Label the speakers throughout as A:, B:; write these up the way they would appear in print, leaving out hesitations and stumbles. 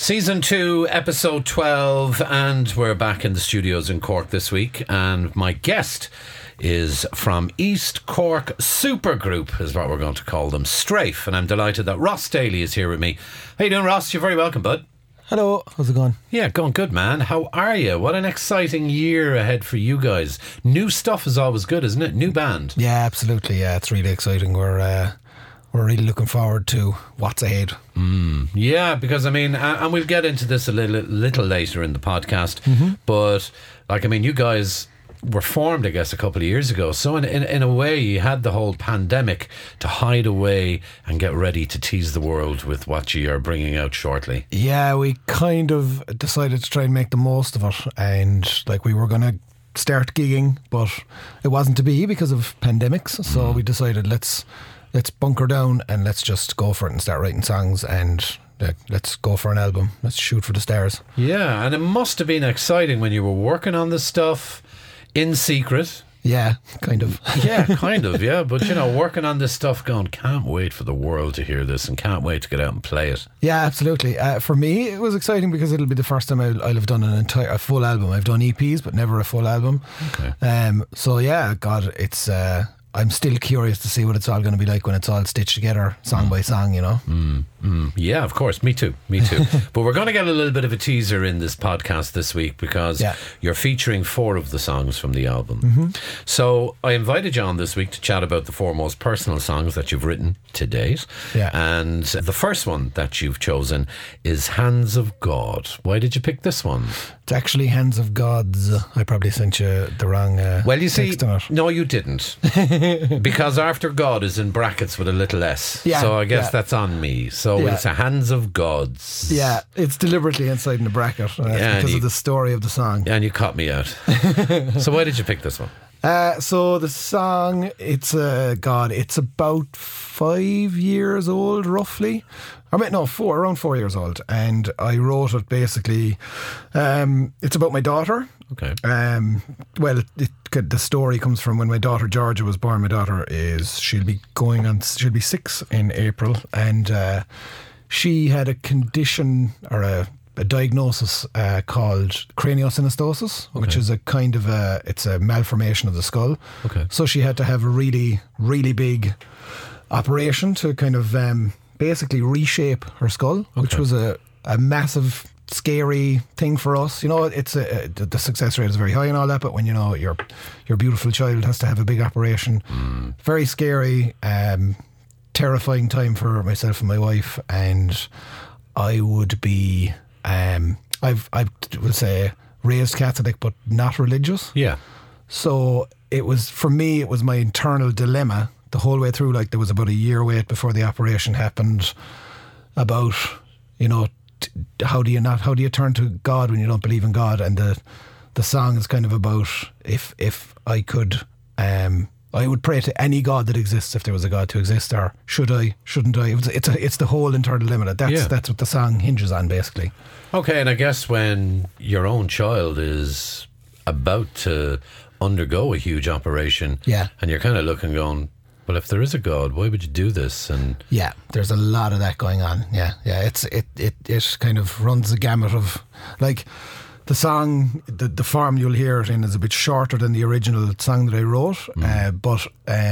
A: Season 2, episode 12, and we're back in the studios in Cork this week, and my guest is from East Cork Supergroup, is what we're going to call them, Strafe, and I'm delighted that Ross Daly is here with me. How you doing, Ross? You're very welcome, bud.
B: Hello, how's it going?
A: Yeah, going good, man. How are you? What an exciting year ahead for you guys. New stuff is always good, isn't it? New band.
B: Yeah, absolutely. Yeah, it's really exciting. We're really looking forward to what's ahead.
A: Yeah, because I mean, and we'll get into this a little later in the podcast, but like, I mean, you guys were formed, I guess, a couple of years ago. So in a way, you had the whole pandemic to hide away and get ready to tease the world with what you are bringing out shortly.
B: Yeah, we kind of decided to try and make the most of it, and like we were going to start gigging, but it wasn't to be because of pandemics. So we decided let's bunker down and let's just go for it and start writing songs and let's go for an album. Let's shoot for the stars.
A: Yeah, and it must have been exciting when you were working on this stuff in secret.
B: Yeah, kind of.
A: Yeah, kind of, yeah. But, you know, working on this stuff going, can't wait for the world to hear this and can't wait to get out and play it.
B: Yeah, absolutely. For me, it was exciting because it'll be the first time I'll have done a full album. I've done EPs, but never a full album.
A: Okay.
B: So, yeah, God, it's... I'm still curious to see what it's all going to be like when it's all stitched together, song by song, you know?
A: Yeah, of course. Me too. But we're going to get a little bit of a teaser in this podcast this week because you're featuring 4 of the songs from the album. So I invited you on this week to chat about the 4 most personal songs that you've written to date.
B: Yeah.
A: And the first one that you've chosen is Hands of God. Why did you pick this one?
B: It's actually Hands of Gods. I probably sent you the wrong
A: well, you see,
B: text on it.
A: No, you didn't. Because after God is in brackets with a little s.
B: Yeah,
A: so I guess that's on me. So it's a Hands of Gods.
B: Yeah, it's deliberately inside in the bracket because of the story of the song.
A: And you caught me out. So why did you pick this one?
B: So the song, it's about 5 years old, roughly. I mean, no, around 4 years old. And I wrote it basically, it's about my daughter.
A: Okay.
B: Well, the story comes from when my daughter Georgia was born. My daughter she'll be 6 in April. And she had a condition or a diagnosis called craniosynostosis, which is a kind of it's a malformation of the skull.
A: Okay.
B: So she had to have a really, really big operation to kind of basically reshape her skull, which was a massive, scary thing for us. You know, it's the success rate is very high and all that, but when you know your beautiful child has to have a big operation, very scary, terrifying time for myself and my wife. And I would be I will say raised Catholic but not religious.
A: Yeah.
B: So it was, for me, it was my internal dilemma the whole way through. Like, there was about a year wait before the operation happened about, you know, how do you turn to God when you don't believe in God? And the song is kind of about if I could, I would pray to any God that exists if there was a God to exist, or should I, shouldn't I? It's the whole internal dilemma. That's what the song hinges on, basically.
A: Okay, and I guess when your own child is about to undergo a huge operation, and you're kind of looking going, well, if there is a God, why would you do this? And
B: yeah, there's a lot of that going on. Yeah. It kind of runs the gamut of, like, the song, the form you'll hear it in is a bit shorter than the original song that I wrote, but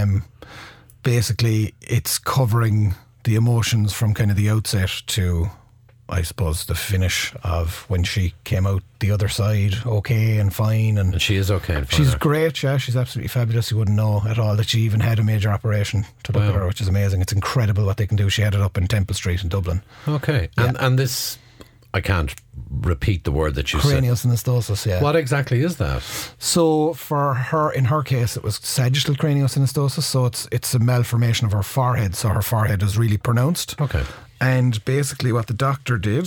B: basically it's covering the emotions from kind of the outset to, I suppose, the finish of when she came out the other side okay and fine. And
A: she is okay and fine.
B: She's great, yeah. She's absolutely fabulous. You wouldn't know at all that she even had a major operation to look at her, which is amazing. It's incredible what they can do. She had it up in Temple Street in Dublin.
A: Okay. And this, I can't repeat the word that you said.
B: Craniosynostosis, yeah.
A: What exactly is that?
B: So for her, in her case, it was sagittal craniosynostosis. So it's a malformation of her forehead. So her forehead is really pronounced.
A: Okay.
B: And basically what the doctor did,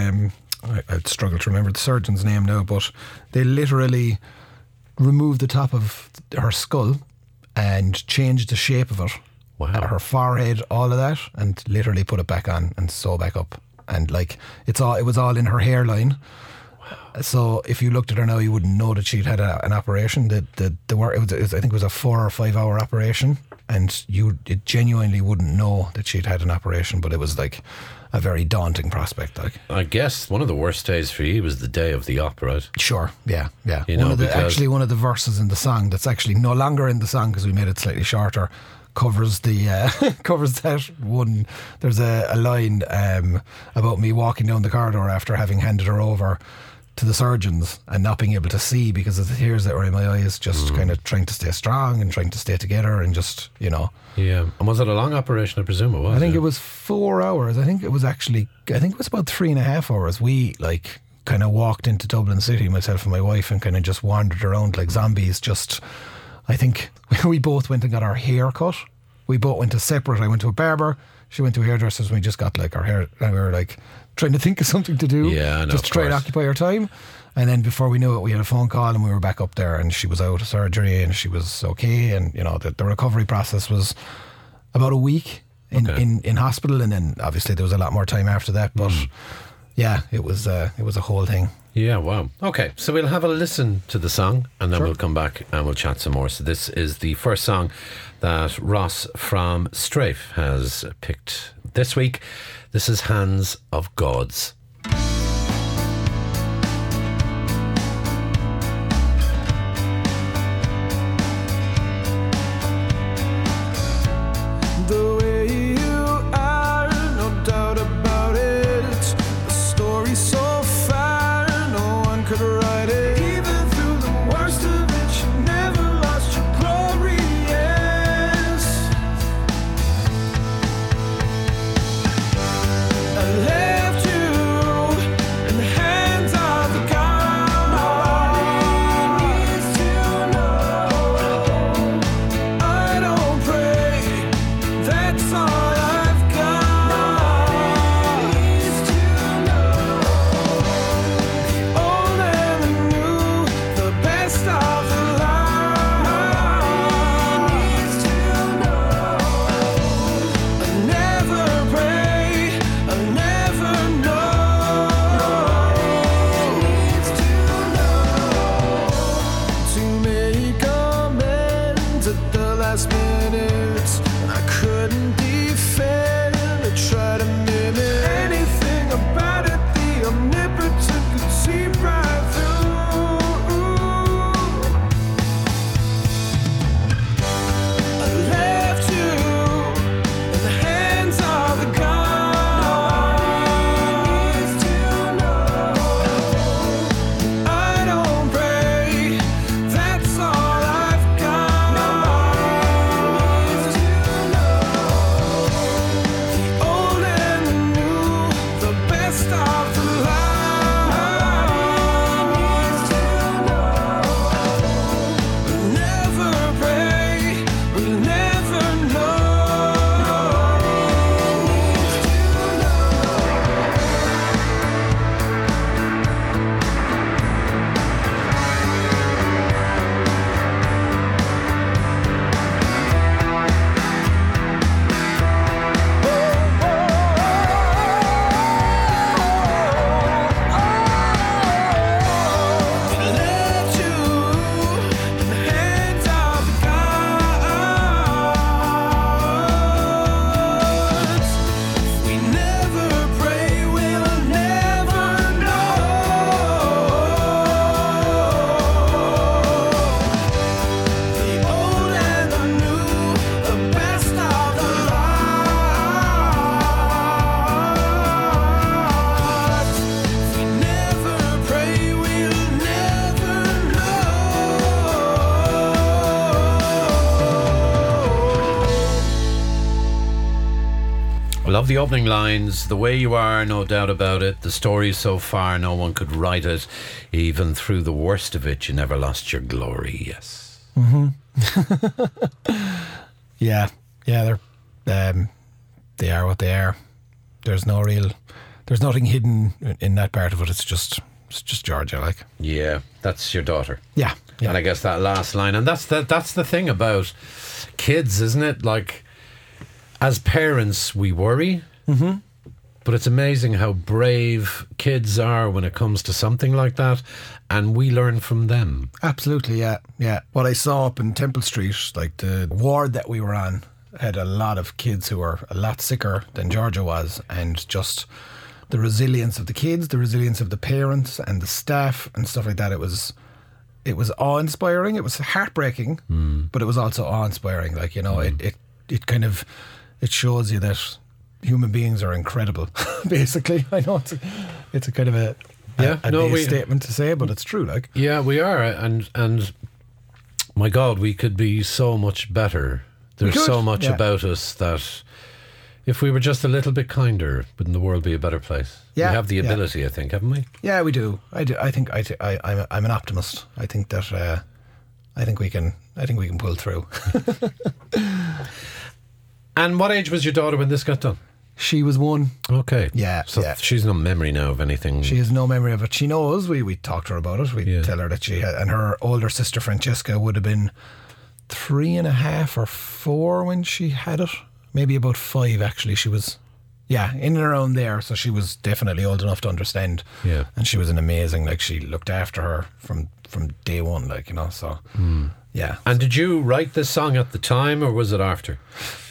B: I'd struggle to remember the surgeon's name now, but they literally removed the top of her skull and changed the shape of it.
A: Wow.
B: Her forehead, all of that, and literally put it back on and sew back up. And like, it was all in her hairline. Wow. So if you looked at her now, you wouldn't know that she'd had an operation. I think it was a 4 or 5 hour operation, and you genuinely wouldn't know that she'd had an operation. But it was like a very daunting prospect. Like,
A: I guess one of the worst days for you was the day of the op, right?
B: sure, yeah.
A: You know,
B: One of the verses in the song that's actually no longer in the song because we made it slightly shorter covers the covers that one. There's a line about me walking down the corridor after having handed her over to the surgeons and not being able to see because of the tears that were in my eyes, just kind of trying to stay strong and trying to stay together and just, you know.
A: Yeah. And was it a long operation? I presume it was.
B: I think it was 4 hours. I think it was about 3.5 hours. We kind of walked into Dublin City, myself and my wife, and kind of just wandered around like zombies. I think we both went and got our hair cut. We both went to separate. I went to a barber. She went to a hairdresser's. And we just got our hair, and we were trying to think of something to do, just to try and occupy our time. And then before we knew it, we had a phone call and we were back up there, and she was out of surgery and she was okay. And you know, the recovery process was about a week in hospital, and then obviously there was a lot more time after that. But yeah, it was a whole thing.
A: Yeah, wow. Okay, so we'll have a listen to the song and then we'll come back and we'll chat some more. So this is the first song that Ross from Strafe has picked this week. This is Hands of Gods.
C: The way you are, no doubt about it. The story's so far, no one could write it. Even through the worst of it, you never lost your glory, yes. I left you in the hands of the God. Nobody needs to know. I don't pray. That's all I've got. Nobody needs to know. The old and the new, the best of the lot. Nobody needs to know. I never pray, I never know. Nobody needs to know. To make amends at the last minute, and I couldn't defend. I tried to mimic anything about it. The omnipotent could see right through. I left you in the hands of the God. Nobody needs to know. I don't pray. That's all I've got. Nobody needs to know. The old and the new, the best of the lot. Nobody needs to know. We'll never pray. We'll never know. Nobody needs to know. We left you in the hands of the gods. We never pray, we'll never know. The old and the new, the best of the lot. We never pray, we'll never know.
A: I love the opening lines. The way you are, no doubt about it. The story so far, no one could write it. Even through the worst of it, you never lost your glory. Yes.
B: Yeah, they're they are what they are. There's nothing hidden in that part of it. It's just Georgia, like.
A: Yeah, that's your daughter.
B: Yeah.
A: And I guess that last line, and that's the thing about kids, isn't it? Like, as parents, we worry, but it's amazing how brave kids are when it comes to something like that, and we learn from them.
B: Absolutely, yeah. What I saw up in Temple Street, like the ward that we were on, had a lot of kids who were a lot sicker than Georgia was, and just the resilience of the kids, the resilience of the parents and the staff and stuff like that. It was awe-inspiring. It was heartbreaking, but it was also awe-inspiring. Like, you know, it kind of, it shows you that human beings are incredible. Basically, I know it's a kind of a base statement to say, but it's true. Like,
A: yeah, we are, and my God, we could be so much better. There's so much about us that if we were just a little bit kinder, wouldn't the world be a better place?
B: Yeah,
A: we have the ability, I think, haven't we?
B: Yeah, we do. I do. I'm an optimist. I think that I think we can pull through.
A: And what age was your daughter when this got done?
B: She was 1.
A: Okay.
B: Yeah.
A: So she's no memory now of anything.
B: She has no memory of it. She knows. We talked to her about it. We tell her that she had, and her older sister Francesca would have been 3.5 or 4 when she had it. Maybe about 5 actually. She was, in and around there. So she was definitely old enough to understand. Yeah. And she was an amazing, like, she looked after her from day one, like, you know. So yeah.
A: And did you write this song at the time, or was it after?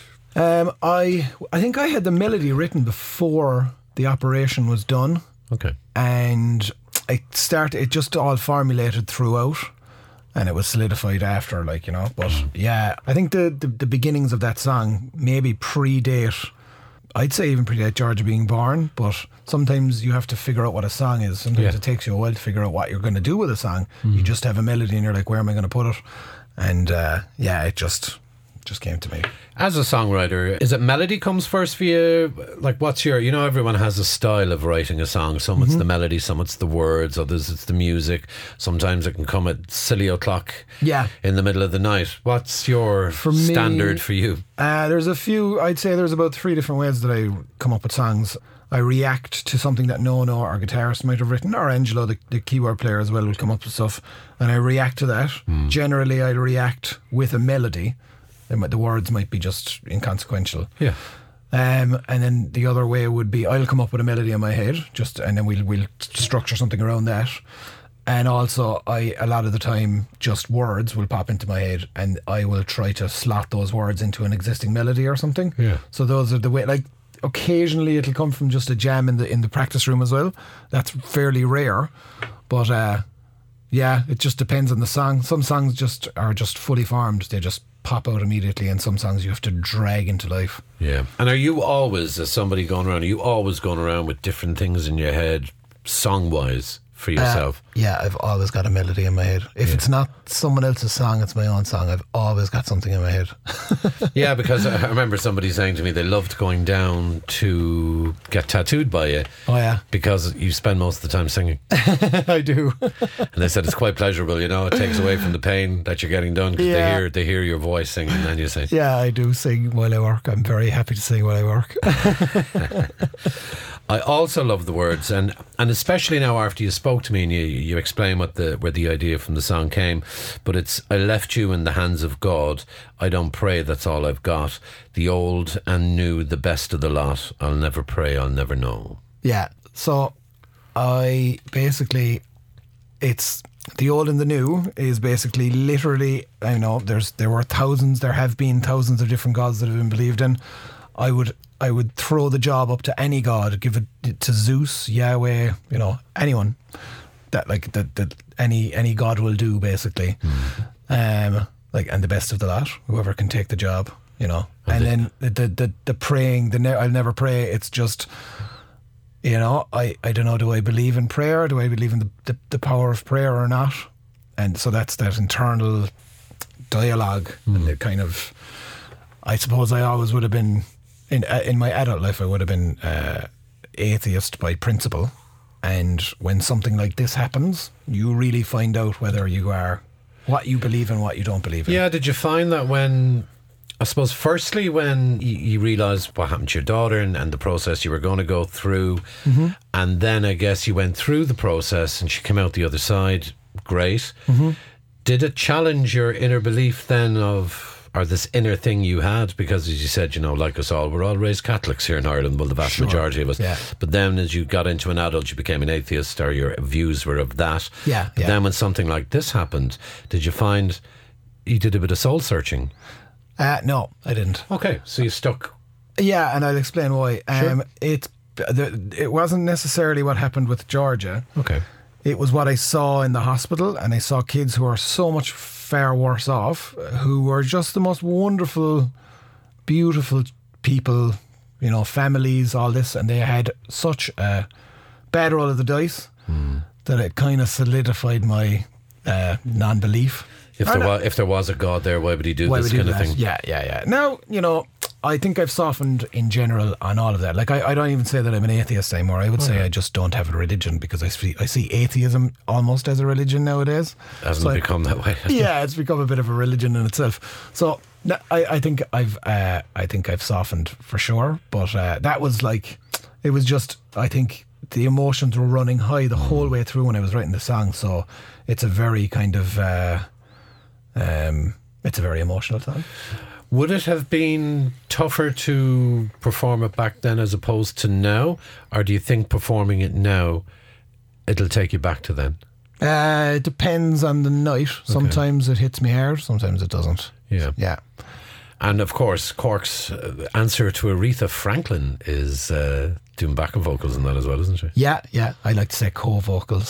B: I think I had the melody written before the operation was done.
A: Okay.
B: And it just all formulated throughout, and it was solidified after, like, you know. But yeah, I think the beginnings of that song maybe predate, I'd say even predate Georgia being born, but sometimes you have to figure out what a song is. Sometimes it takes you a while to figure out what you're going to do with a song. You just have a melody and you're like, where am I going to put it? And it just came to me.
A: As a songwriter, is it melody comes first for you? Like, what's your, you know, everyone has a style of writing a song. Some it's the melody, some it's the words, others it's the music. Sometimes it can come at silly o'clock in the middle of the night. What's your standard for you?
B: There's a few, I'd say there's about 3 different ways that I come up with songs. I react to something that Nono, our guitarist, might have written, or Angelo, the keyboard player as well, will come up with stuff, and I react to that. Generally, I react with a melody. The words might be just inconsequential. Yeah. And then the other way would be I'll come up with a melody in my head, and then we'll structure something around that. And also, a lot of the time, just words will pop into my head, and I will try to slot those words into an existing melody or something. Yeah. So those are the way. Like, occasionally, it'll come from just a jam in the practice room as well. That's fairly rare, but it just depends on the song. Some songs just are just fully formed; they just pop out immediately, and some songs you have to drag into life.
A: Yeah. And are you always, as somebody going around, with different things in your head, song-wise, for yourself?
B: I've always got a melody in my head. If it's not someone else's song, it's my own song. I've always got something in my head.
A: Yeah, because I remember somebody saying to me they loved going down to get tattooed by you.
B: Oh yeah.
A: Because you spend most of the time singing.
B: I do.
A: And they said it's quite pleasurable, you know, it takes away from the pain that you're getting done, because they hear your voice singing, and then you sing. Yeah,
B: I do sing while I work. I'm very happy to sing while I work.
A: I also love the words, and especially now after you spoke to me and you explain where the idea from the song came. But it's, I left you in the hands of God. I don't pray, that's all I've got. The old and new, the best of the lot. I'll never pray, I'll never know.
B: Yeah. So I basically, it's the old and the new is basically literally, I know there have been thousands of different gods that have been believed in. I would throw the job up to any god, give it to Zeus, Yahweh, you know, anyone that any god will do, basically. And the best of the lot, whoever can take the job, you know. And then the praying, I'll never pray. It's just, you know, I don't know, do I believe in prayer? Do I believe in the power of prayer or not? And so that's that internal dialogue, and the kind of, I suppose I always would have been, in my adult life, I would have been atheist by principle. And when something like this happens, you really find out whether you are, what you believe in, what you don't believe in.
A: Yeah, did you find that when, I suppose, firstly, when you realised what happened to your daughter and the process you were going to go through, and then I guess you went through the process and she came out the other side, great. Did it challenge your inner belief then or this inner thing you had? Because as you said, you know, like us all, we're all raised Catholics here in Ireland, well, the vast majority of us. Yeah. But then as you got into an adult, you became an atheist, or your views were of that.
B: Yeah.
A: But then when something like this happened, did you find you did a bit of soul searching?
B: No, I didn't.
A: Okay, so you stuck.
B: Yeah, and I'll explain why.
A: Sure.
B: It wasn't necessarily what happened with Georgia.
A: Okay.
B: It was what I saw in the hospital, and I saw kids who are so much far worse off, who were just the most wonderful, beautiful people, you know, families, all this, and they had such a bad roll of the dice that it kind of solidified my non-belief.
A: If there was a God there, why would he do this kind of thing?
B: Yeah. Now, you know, I think I've softened in general on all of that. Like, I don't even say that I'm an atheist anymore. I would say I just don't have a religion, because I see atheism almost as a religion nowadays.
A: Hasn't it become that way?
B: Yeah, it's become a bit of a religion in itself. So no, I think I've softened for sure. But that was like, it was just, I think the emotions were running high the whole way through when I was writing the song. So it's a very kind of it's a very emotional song.
A: Would it have been tougher to perform it back then as opposed to now? Or do you think performing it now, it'll take you back to then?
B: It depends on the night. Sometimes it hits me hard, sometimes it doesn't.
A: Yeah. And of course, Cork's answer to Aretha Franklin is doing backing vocals and that as well, isn't she?
B: Yeah. I like to say co-vocals.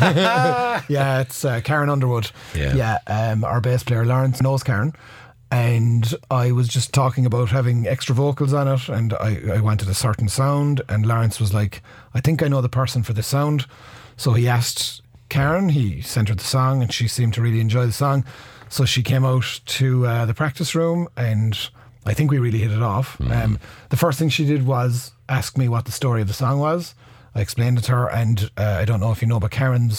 B: Yeah, it's Karen Underwood.
A: Yeah.
B: Our bass player Lawrence knows Karen. And I was just talking about having extra vocals on it, and I wanted a certain sound, and Lawrence was like, I think I know the person for this sound. So he asked Karen, he sent her the song, and she seemed to really enjoy the song. So she came out to the practice room, and I think we really hit it off. The first thing she did was ask me what the story of the song was. I explained it to her, and I don't know if you know, but Karen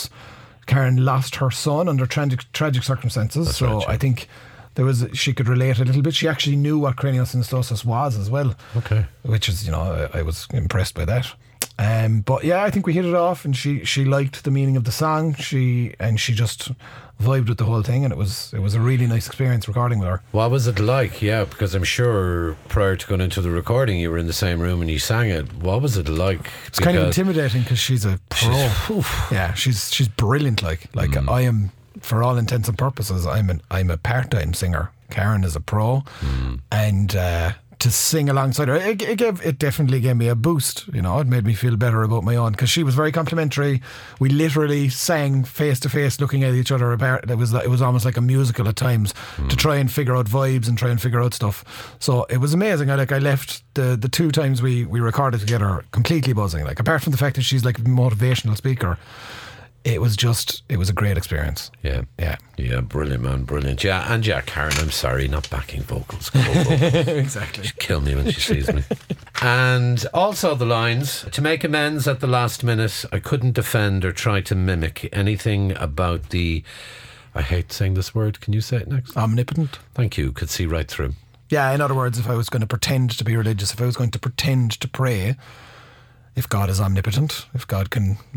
B: lost her son under tragic circumstances.
A: That's
B: so
A: right, yeah.
B: I think she could relate a little bit. She actually knew what craniosynostosis was as well.
A: Okay.
B: Which is, you know, I was impressed by that. But yeah, I think we hit it off, and she liked the meaning of the song. She just vibed with the whole thing, and it was a really nice experience recording with her.
A: What was it like? Yeah, because I'm sure prior to going into the recording, you were in the same room and you sang it. What was it like?
B: It's kind of intimidating because she's a pro. Yeah, she's brilliant. Like I am, for all intents and purposes, I'm a part-time singer. Karen is a pro, and to sing alongside her, it definitely gave me a boost. You know, it made me feel better about my own, because she was very complimentary. We literally sang face to face, looking at each other. It was almost like a musical at times, to try and figure out vibes and try and figure out stuff. So it was amazing. I left the 2 times we recorded together completely buzzing. Like, apart from the fact that she's like a motivational speaker, it was a great experience.
A: Yeah, brilliant, man, brilliant. Yeah, and Karen, I'm sorry, not backing vocals.
B: Exactly.
A: She'll kill me when she sees me. And also the lines, to make amends at the last minute, I couldn't defend or try to mimic anything about the, I hate saying this word, can you say it next?
B: Omnipotent.
A: Thank you, could see right through.
B: Yeah, in other words, if I was going to pretend to be religious, if I was going to pretend to pray, if God is omnipotent, if God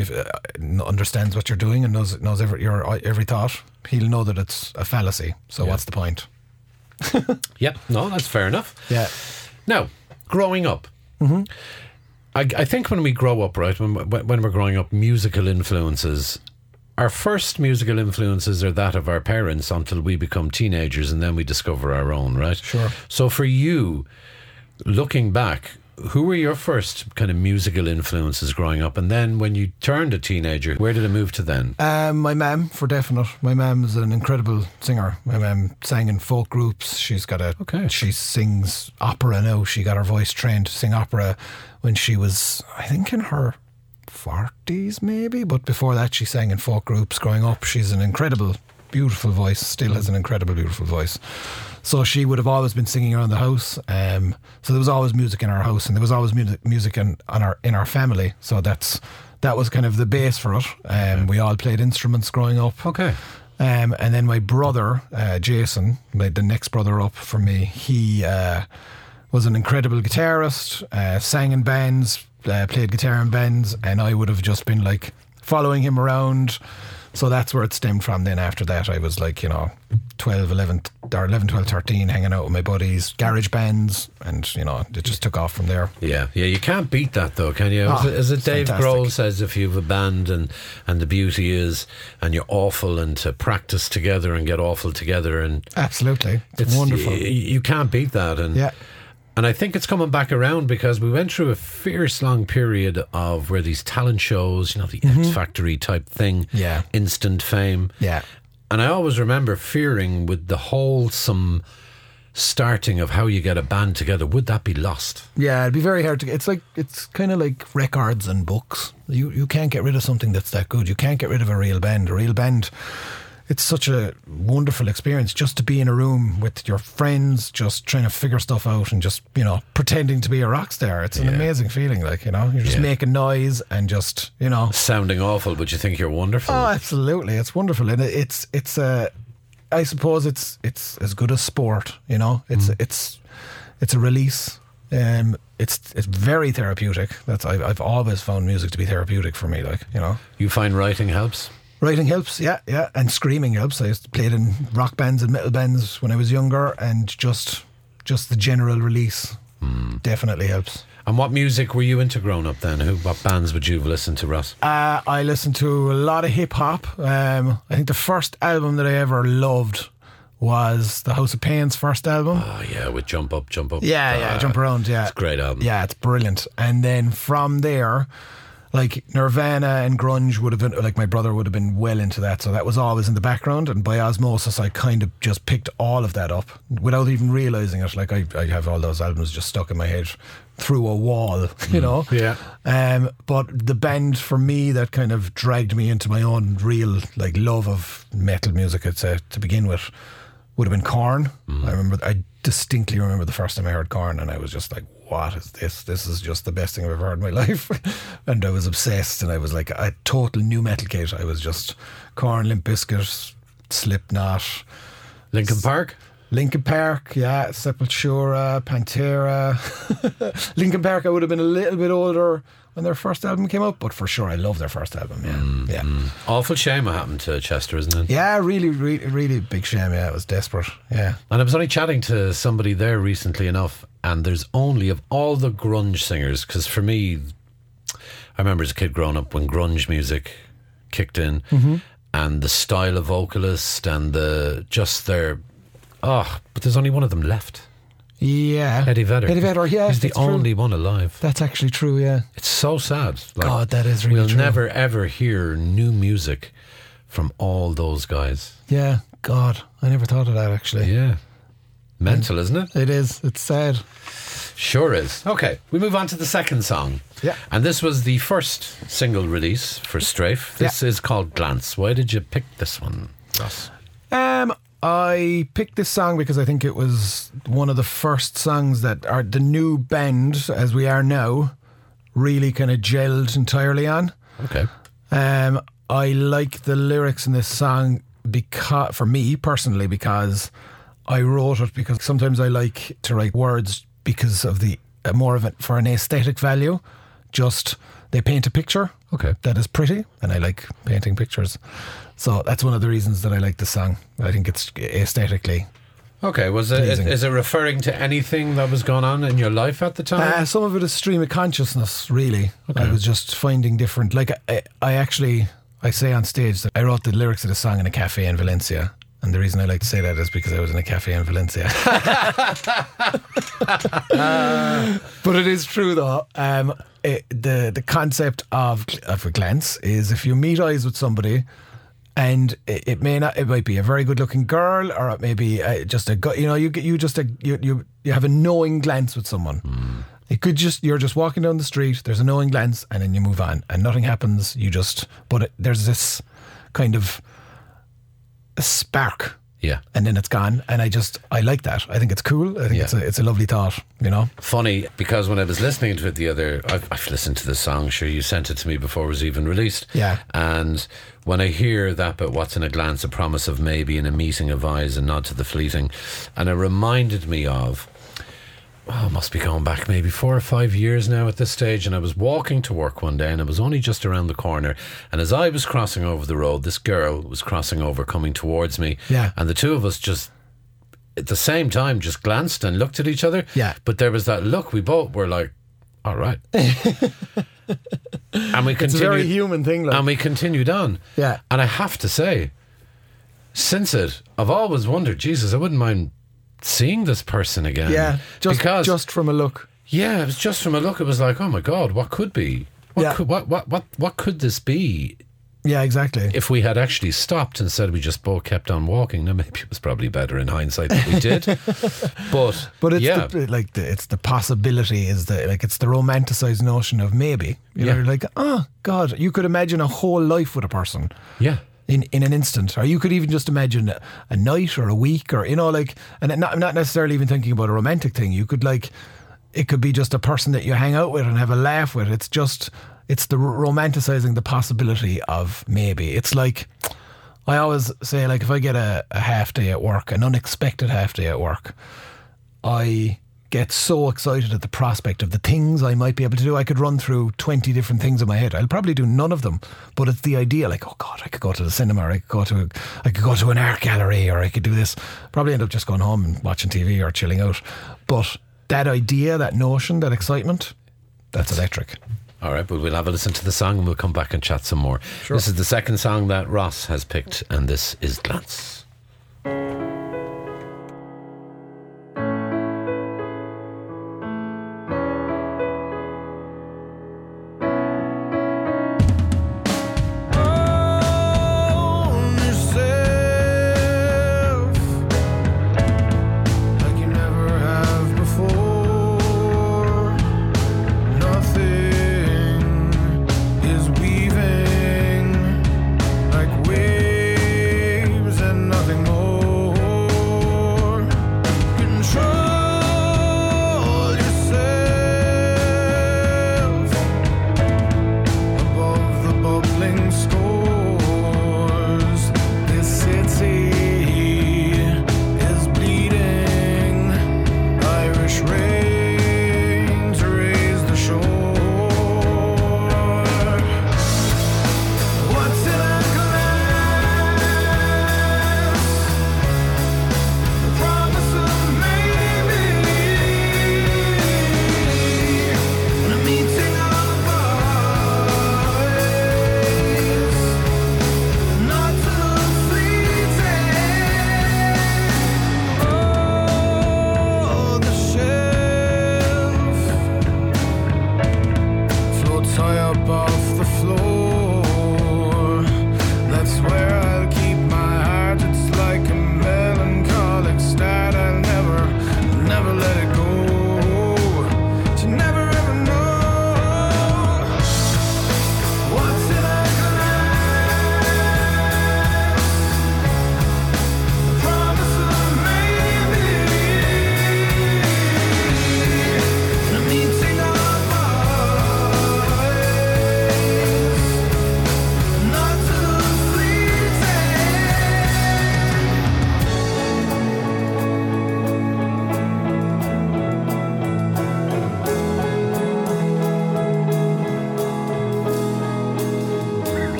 B: understands what you're doing and knows every thought, he'll know that it's a fallacy. So what's the point?
A: Yep, no, that's fair enough.
B: Yeah.
A: Now, growing up, I think when we grow up, right, when we're growing up, musical influences, our first musical influences are that of our parents until we become teenagers, and then we discover our own, right?
B: Sure.
A: So for you, looking back, who were your first kind of musical influences growing up? And then when you turned a teenager, where did it move to then?
B: My mum, for definite. My mum is an incredible singer. My mum sang in folk groups. She sings opera now. She got her voice trained to sing opera when she was, I think, in her 40s maybe. But before that, she sang in folk groups growing up. She's an incredible, beautiful voice. Still has an incredible, beautiful voice. So she would have always been singing around the house. So there was always music in our house, and there was always music in our family. So that was kind of the base for it. We all played instruments growing up.
A: Okay.
B: And then my brother, Jason, the next brother up from me, he was an incredible guitarist, sang in bands, played guitar in bands, and I would have just been like following him around, So that's where it stemmed from. Then after that, I was like, 11, 12, 13, hanging out with my buddies, garage bands, and, it just took off from there.
A: Yeah, you can't beat that though, can you? As it Dave
B: fantastic.
A: Grohl says, if you've a band and the beauty is, and you're awful, and to practice together and get awful together, and
B: Absolutely. It's wonderful.
A: You can't beat that. And
B: Yeah.
A: And I think it's coming back around because we went through a fierce long period of where these talent shows, the X Factory type thing,
B: Yeah.
A: instant fame.
B: Yeah.
A: And I always remember fearing with the wholesome starting of how you get a band together, would that be lost?
B: Yeah, it'd be very hard to. It's kind of like records and books. You can't get rid of something that's that good. You can't get rid of a real band. A real band. It's such a wonderful experience just to be in a room with your friends, just trying to figure stuff out and just, pretending to be a rock star. It's an amazing feeling, you're just making noise and just,
A: Sounding awful, but you think you're wonderful.
B: Oh, absolutely. It's wonderful. And I suppose it's as good as sport, It's a release. It's very therapeutic. I've always found music to be therapeutic for me,
A: You find writing helps?
B: Writing helps, yeah, and screaming helps. I played in rock bands and metal bands when I was younger, and just the general release definitely helps.
A: And what music were you into growing up then? What bands would you have listened to, Ross?
B: I listened to a lot of hip hop. I think the first album that I ever loved was the House of Pain's first album.
A: Oh yeah, with Jump Up.
B: Yeah, Jump Around, yeah.
A: It's a great album.
B: Yeah, it's brilliant. And then from there, like Nirvana and grunge would have been, like my brother would have been well into that, so that was always in the background, and by osmosis I kind of just picked all of that up without even realising it. Like I have all those albums just stuck in my head through a wall,
A: Yeah.
B: But the band for me that kind of dragged me into my own real love of metal music, I'd say, to begin with, would have been Korn. I distinctly remember the first time I heard Korn, and I was just like, what is this? This is just the best thing I've ever heard in my life. And I was obsessed, and I was like a total new metal kid. I was just Korn, Limp Bizkit, Slipknot,
A: Linkin Park?
B: Linkin Park, yeah, Sepultura, Pantera. Linkin Park, I would have been a little bit older when their first album came out, but for sure I love their first album, yeah.
A: Awful shame what happened to Chester, isn't it?
B: Yeah, really, really, really big shame, yeah, it was desperate, yeah.
A: And I was only chatting to somebody there recently enough, and there's only, of all the grunge singers, because for me, I remember as a kid growing up when grunge music kicked in, and the style of vocalist and but there's only one of them left.
B: Yeah.
A: Eddie Vedder.
B: Yeah.
A: He's the only one alive.
B: That's actually true, yeah.
A: It's so sad.
B: God, that is really
A: we'll
B: true.
A: never ever hear new music from all those guys.
B: Yeah, God, I never thought of that actually.
A: Yeah. Mental, isn't it?
B: It is. It's sad.
A: Sure is. Okay, we move on to the second song.
B: Yeah.
A: And this was the first single release for Strafe. This is called Glance. Why did you pick this one, Ross?
B: I picked this song because I think it was one of the first songs that the new band, as we are now, really kind of gelled entirely on.
A: Okay.
B: I like the lyrics in this song for me personally, because I wrote it because sometimes I like to write words because of the more of it for an aesthetic value. Just they paint a picture that is pretty, and I like painting pictures. So that's one of the reasons that I like the song. I think it's aesthetically.
A: Okay, is it referring to anything that was going on in your life at the time?
B: Some of it is stream of consciousness, really. Okay. I was just finding different. Like I say on stage that I wrote the lyrics of the song in a cafe in Valencia. And the reason I like to say that is because I was in a cafe in Valencia. But it is true though. The concept of a glance is if you meet eyes with somebody, and it might be a very good looking girl, or it may be just you have a knowing glance with someone. It could you're just walking down the street, there's a knowing glance, and then you move on and nothing happens. There's this kind of a spark.
A: Yeah.
B: And then it's gone, and I like that. I think it's cool. I think it's a lovely thought,
A: Funny, because when I was listening to it I've listened to the song, sure, you sent it to me before it was even released.
B: Yeah.
A: And when I hear that, but what's in a glance, a promise of maybe, in a meeting of eyes, a nod to the fleeting, and it reminded me of must be going back maybe 4 or 5 years now at this stage, and I was walking to work one day, and it was only just around the corner, and as I was crossing over the road, this girl was crossing over, coming towards me,
B: Yeah.
A: and the two of us just at the same time just glanced and looked at each other.
B: Yeah.
A: But there was that look, we both were like, all right. And we continued.
B: It's a very human thing. Like.
A: And we continued on.
B: Yeah.
A: And I have to say, since it, I've always wondered, Jesus, I wouldn't mind seeing this person again.
B: Yeah,
A: because,
B: just from a look.
A: yeah, it was just from a look. It was like, oh my God, what could be?
B: Yeah.
A: What could this be?
B: Yeah, exactly.
A: If we had actually stopped and said we just both kept on walking, now maybe it was probably better in hindsight that we did. But
B: But it's
A: yeah,
B: it's the possibility, is the it's the romanticized notion of maybe. You're
A: Yeah.
B: like, oh God, you could imagine a whole life with a person
A: yeah,
B: in an instant, or you could even just imagine a night or a week, or and not necessarily even thinking about a romantic thing. You could it could be just a person that you hang out with and have a laugh with. It's the romanticizing the possibility of maybe. It's like, I always say, like, if I get a half day at work, an unexpected half day at work, I get so excited at the prospect of the things I might be able to do. I could run through 20 different things in my head. I'll probably do none of them, but it's the idea, like, oh God, I could go to the cinema, or I could go to an art gallery, or I could do this. Probably end up just going home and watching TV or chilling out. But that idea, that notion, that excitement, that's electric.
A: all right, but we'll have a listen to the song and we'll come back and chat some more.
B: Sure.
A: This is the second song that Ross has picked, and this is Glance.
C: Own yourself like you never have before. Nothing is weaving like waves, and nothing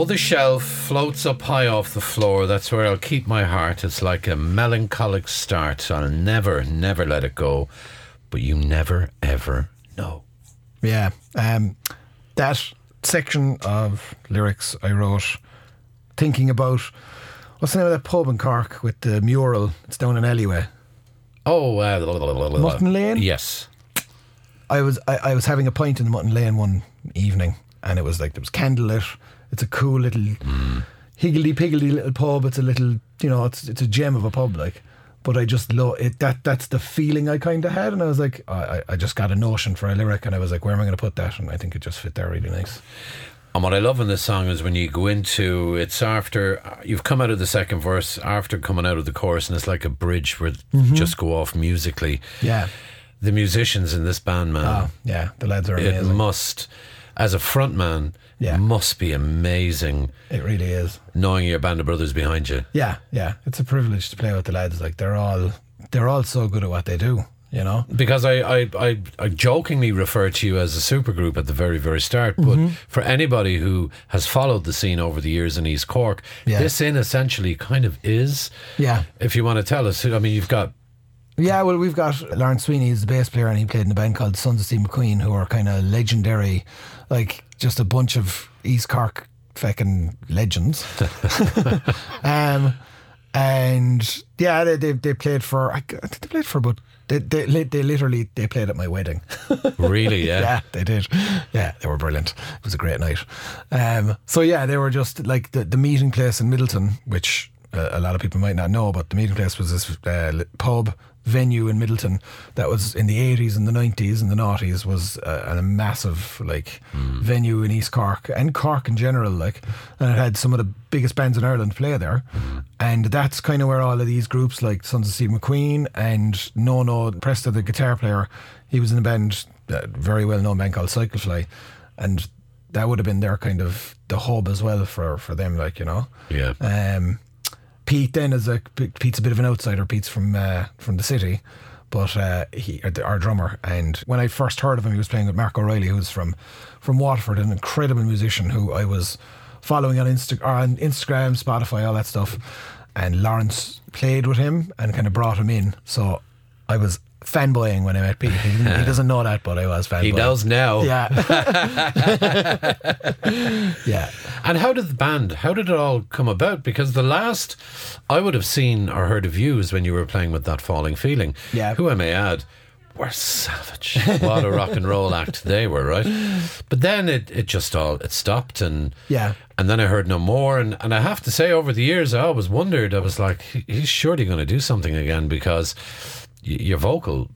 A: the shelf floats up high off the floor. That's where I'll keep my heart. It's like a melancholic start. I'll never, never let it go. But you never, ever know.
B: Yeah. That section of lyrics I wrote thinking about, what's the name of that pub in Cork with the mural? It's down in Alleyway.
A: Oh,
B: Mutton Lane?
A: Yes.
B: I was having a pint in the Mutton Lane one evening, and it was like there was candlelit. It's a cool little higgledy-piggledy little pub. It's a little, it's a gem of a pub, like. But I just love it. That's the feeling I kind of had, and I was like, I just got a notion for a lyric, and I was like, where am I going to put that? And I think it just fit there really nice.
A: And what I love in this song is when you go into, it's after you've come out of the second verse, after coming out of the chorus, and it's like a bridge where you just go off musically.
B: Yeah.
A: The musicians in this band, man.
B: Oh, yeah, the lads are amazing.
A: It must, as a front man, it must be amazing.
B: It really is.
A: Knowing your band of brothers behind you.
B: Yeah. It's a privilege to play with the lads. Like they're all so good at what they do.
A: Because I jokingly refer to you as a supergroup at the very, very start, but for anybody who has followed the scene over the years in East Cork, this essentially kind of is. Yeah. If you want to tell us, I mean, you've got.
B: Yeah, well, we've got Lawrence Sweeney, he's the bass player, and he played in a band called Sons of Steve McQueen, who are kind of legendary, like just a bunch of East Cork fucking legends. And yeah, they played for, I think they played for about. They literally played at my wedding.
A: Really? Yeah.
B: Yeah, they did. Yeah, they were brilliant. It was a great night. So yeah, they were just like the meeting place in Middleton, which a lot of people might not know, but the meeting place was this pub venue in Middleton that was in the 80s and the 90s and the noughties, was a massive venue in East Cork and Cork in general, like, and it had some of the biggest bands in Ireland play there. And that's kind of where all of these groups like Sons of Steve McQueen and Nono Presta, the guitar player, he was in a band, a very well known band called Cyclefly, and that would have been their kind of the hub as well for them, like,
A: Yeah.
B: Pete then Pete's a bit of an outsider. Pete's from the city, but our drummer. And when I first heard of him, he was playing with Mark O'Reilly, who's from Waterford, an incredible musician who I was following on Instagram, Spotify, all that stuff. And Lawrence played with him and kind of brought him in. So I was fanboying when I met Pete. He doesn't know that, but I was fanboying.
A: He knows now.
B: Yeah. Yeah.
A: And how did it all come about? Because the last I would have seen or heard of you is when you were playing with That Falling Feeling.
B: Yeah.
A: Who I may add were savage. What a rock and roll act they were, right? But then it stopped, and then I heard no more, and I have to say, over the years I always wondered, I was like, he's surely going to do something again, because your vocal.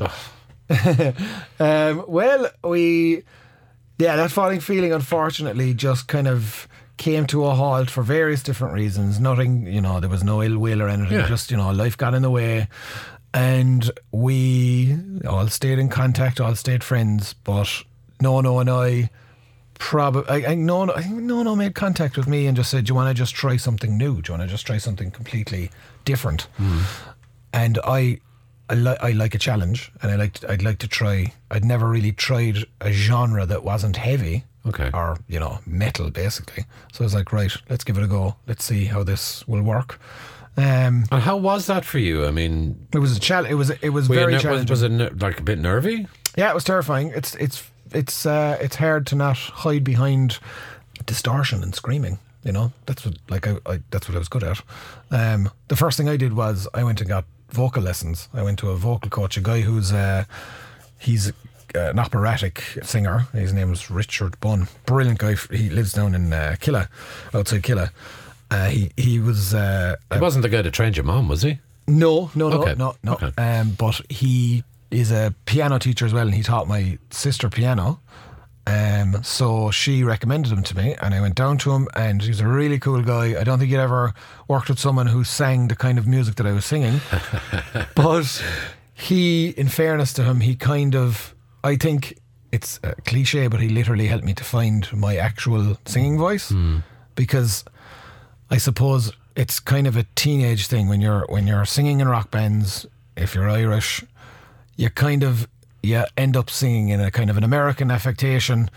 A: That Falling Feeling, unfortunately, just kind of came to a halt for various different reasons. Nothing, there was no ill will or anything. Yeah. Just, life got in the way, and we all stayed in contact, all stayed friends. But Nono and I think Nono made contact with me and just said, "Do you want to just try something new? Do you want to just try something completely different?" And I like a challenge, and I'd like to try. I'd never really tried a genre that wasn't heavy, or metal, basically. So I was like, right, let's give it a go. Let's see how this will work. And how was that for you? I mean,
B: it was a challenge. It was very challenging.
A: Was it like a bit nervy?
B: Yeah, it was terrifying. It's hard to not hide behind distortion and screaming. That's what that's what I was good at. The first thing I did was I went and got vocal lessons. I went to a vocal coach, a guy who's he's an operatic singer. His name is Richard Bunn. Brilliant guy. He lives down in Killa, outside Killa. He was.
A: He wasn't the guy that trained your mom, was he?
B: No.
A: Okay.
B: But he is a piano teacher as well, and he taught my sister piano. So she recommended him to me, and I went down to him, and he's a really cool guy. I don't think he'd ever worked with someone who sang the kind of music that I was singing. But he, in fairness to him, he kind of, I think it's a cliche, but he literally helped me to find my actual singing voice. Because I suppose it's kind of a teenage thing when you're singing in rock bands. If you're Irish, you end up singing in a kind of an American affectation.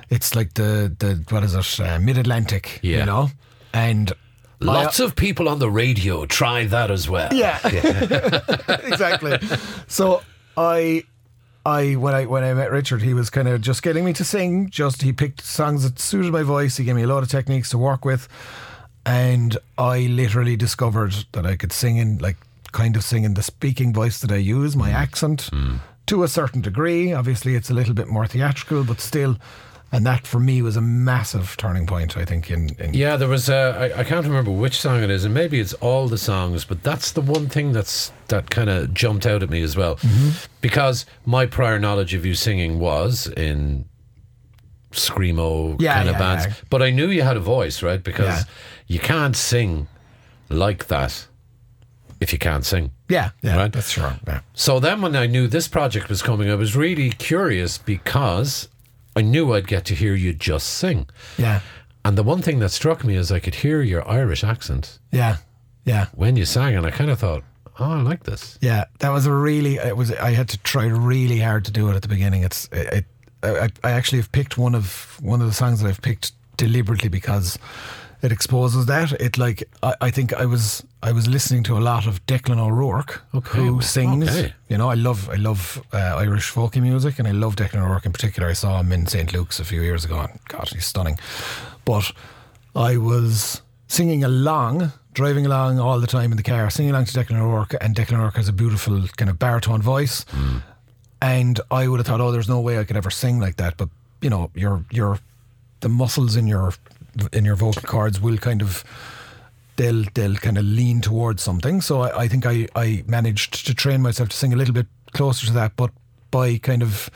B: it's like the what is it, Mid-Atlantic,
A: Yeah.
B: you know, and
A: Lots of people on the radio try that as well.
B: yeah. Exactly. So I when I met Richard, he was kind of just getting me to sing. He picked songs that suited my voice. He gave me a lot of techniques to work with, and I literally discovered that I could sing in the speaking voice that I use, my accent, to a certain degree. Obviously, it's a little bit more theatrical, but still. And that for me was a massive turning point, I think.
A: Yeah, there was I can't remember which song it is, and maybe it's all the songs, but that's the one thing that kind of jumped out at me as well, because my prior knowledge of you singing was in screamo kind of bands, but I knew you had a voice, right? Because you can't sing like that if you can't sing.
B: Yeah,
A: right?
B: That's true. Yeah.
A: So then when I knew this project was coming, I was really curious because I knew I'd get to hear you just sing.
B: Yeah.
A: And the one thing that struck me is I could hear your Irish accent.
B: Yeah. Yeah.
A: When you sang, and I kind of thought, oh, I like this.
B: Yeah. That was I had to try really hard to do it at the beginning. I actually have picked one of the songs that I've picked deliberately because it exposes that. I think I was listening to a lot of Declan O'Rourke, who sings.
A: Okay.
B: You know, I love Irish folky music, and I love Declan O'Rourke in particular. I saw him in St. Luke's a few years ago, and God, he's stunning. But I was driving along all the time in the car, singing along to Declan O'Rourke, and Declan O'Rourke has a beautiful kind of baritone voice, and I would have thought, oh, there's no way I could ever sing like that. But you know, the muscles in your vocal cords will kind of they'll kind of lean towards something. So I think I managed to train myself to sing a little bit closer to that, but by kind of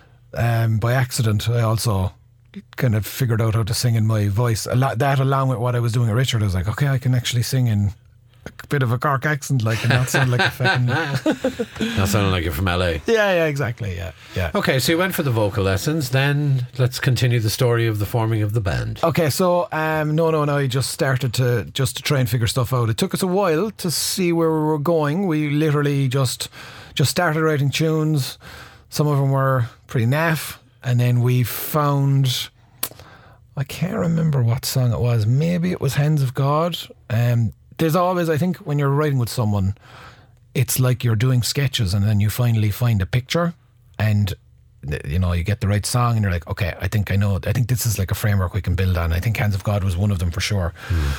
B: by accident I also kind of figured out how to sing in my voice. That along with what I was doing at Richard, I was like, okay, I can actually sing in a bit of a Cork accent, and not sound like a fucking
A: Not sounding like you're from LA.
B: yeah, exactly, yeah.
A: Okay, so you went for the vocal lessons. Then let's continue the story of the forming of the band.
B: Okay, so I just started to try and figure stuff out. It took us a while to see where we were going. We literally just started writing tunes. Some of them were pretty naff, and then we found, I can't remember what song it was. Maybe it was Hands of God. There's always, I think, when you're writing with someone, it's like you're doing sketches, and then you finally find a picture, and you know, you get the right song, and you're like, okay, I think this is like a framework we can build on. I think Hands of God was one of them for sure.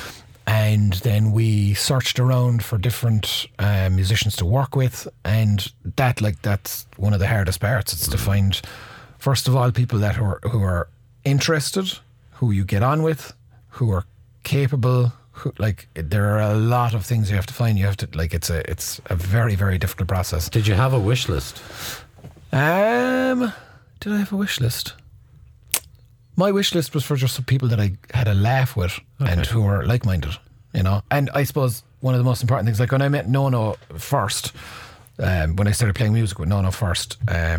B: And then we searched around for different musicians to work with, and that's one of the hardest parts. It's to find, first of all, people who are interested, who you get on with, who are capable. There are a lot of things you have to find. You have to it's a very, very difficult process.
A: Did you have a wish list?
B: Did I have a wish list? My wish list was for just some people that I had a laugh with and who were like-minded, you know. And I suppose one of the most important things, like when I met Nono first, when I started playing music with Nono first,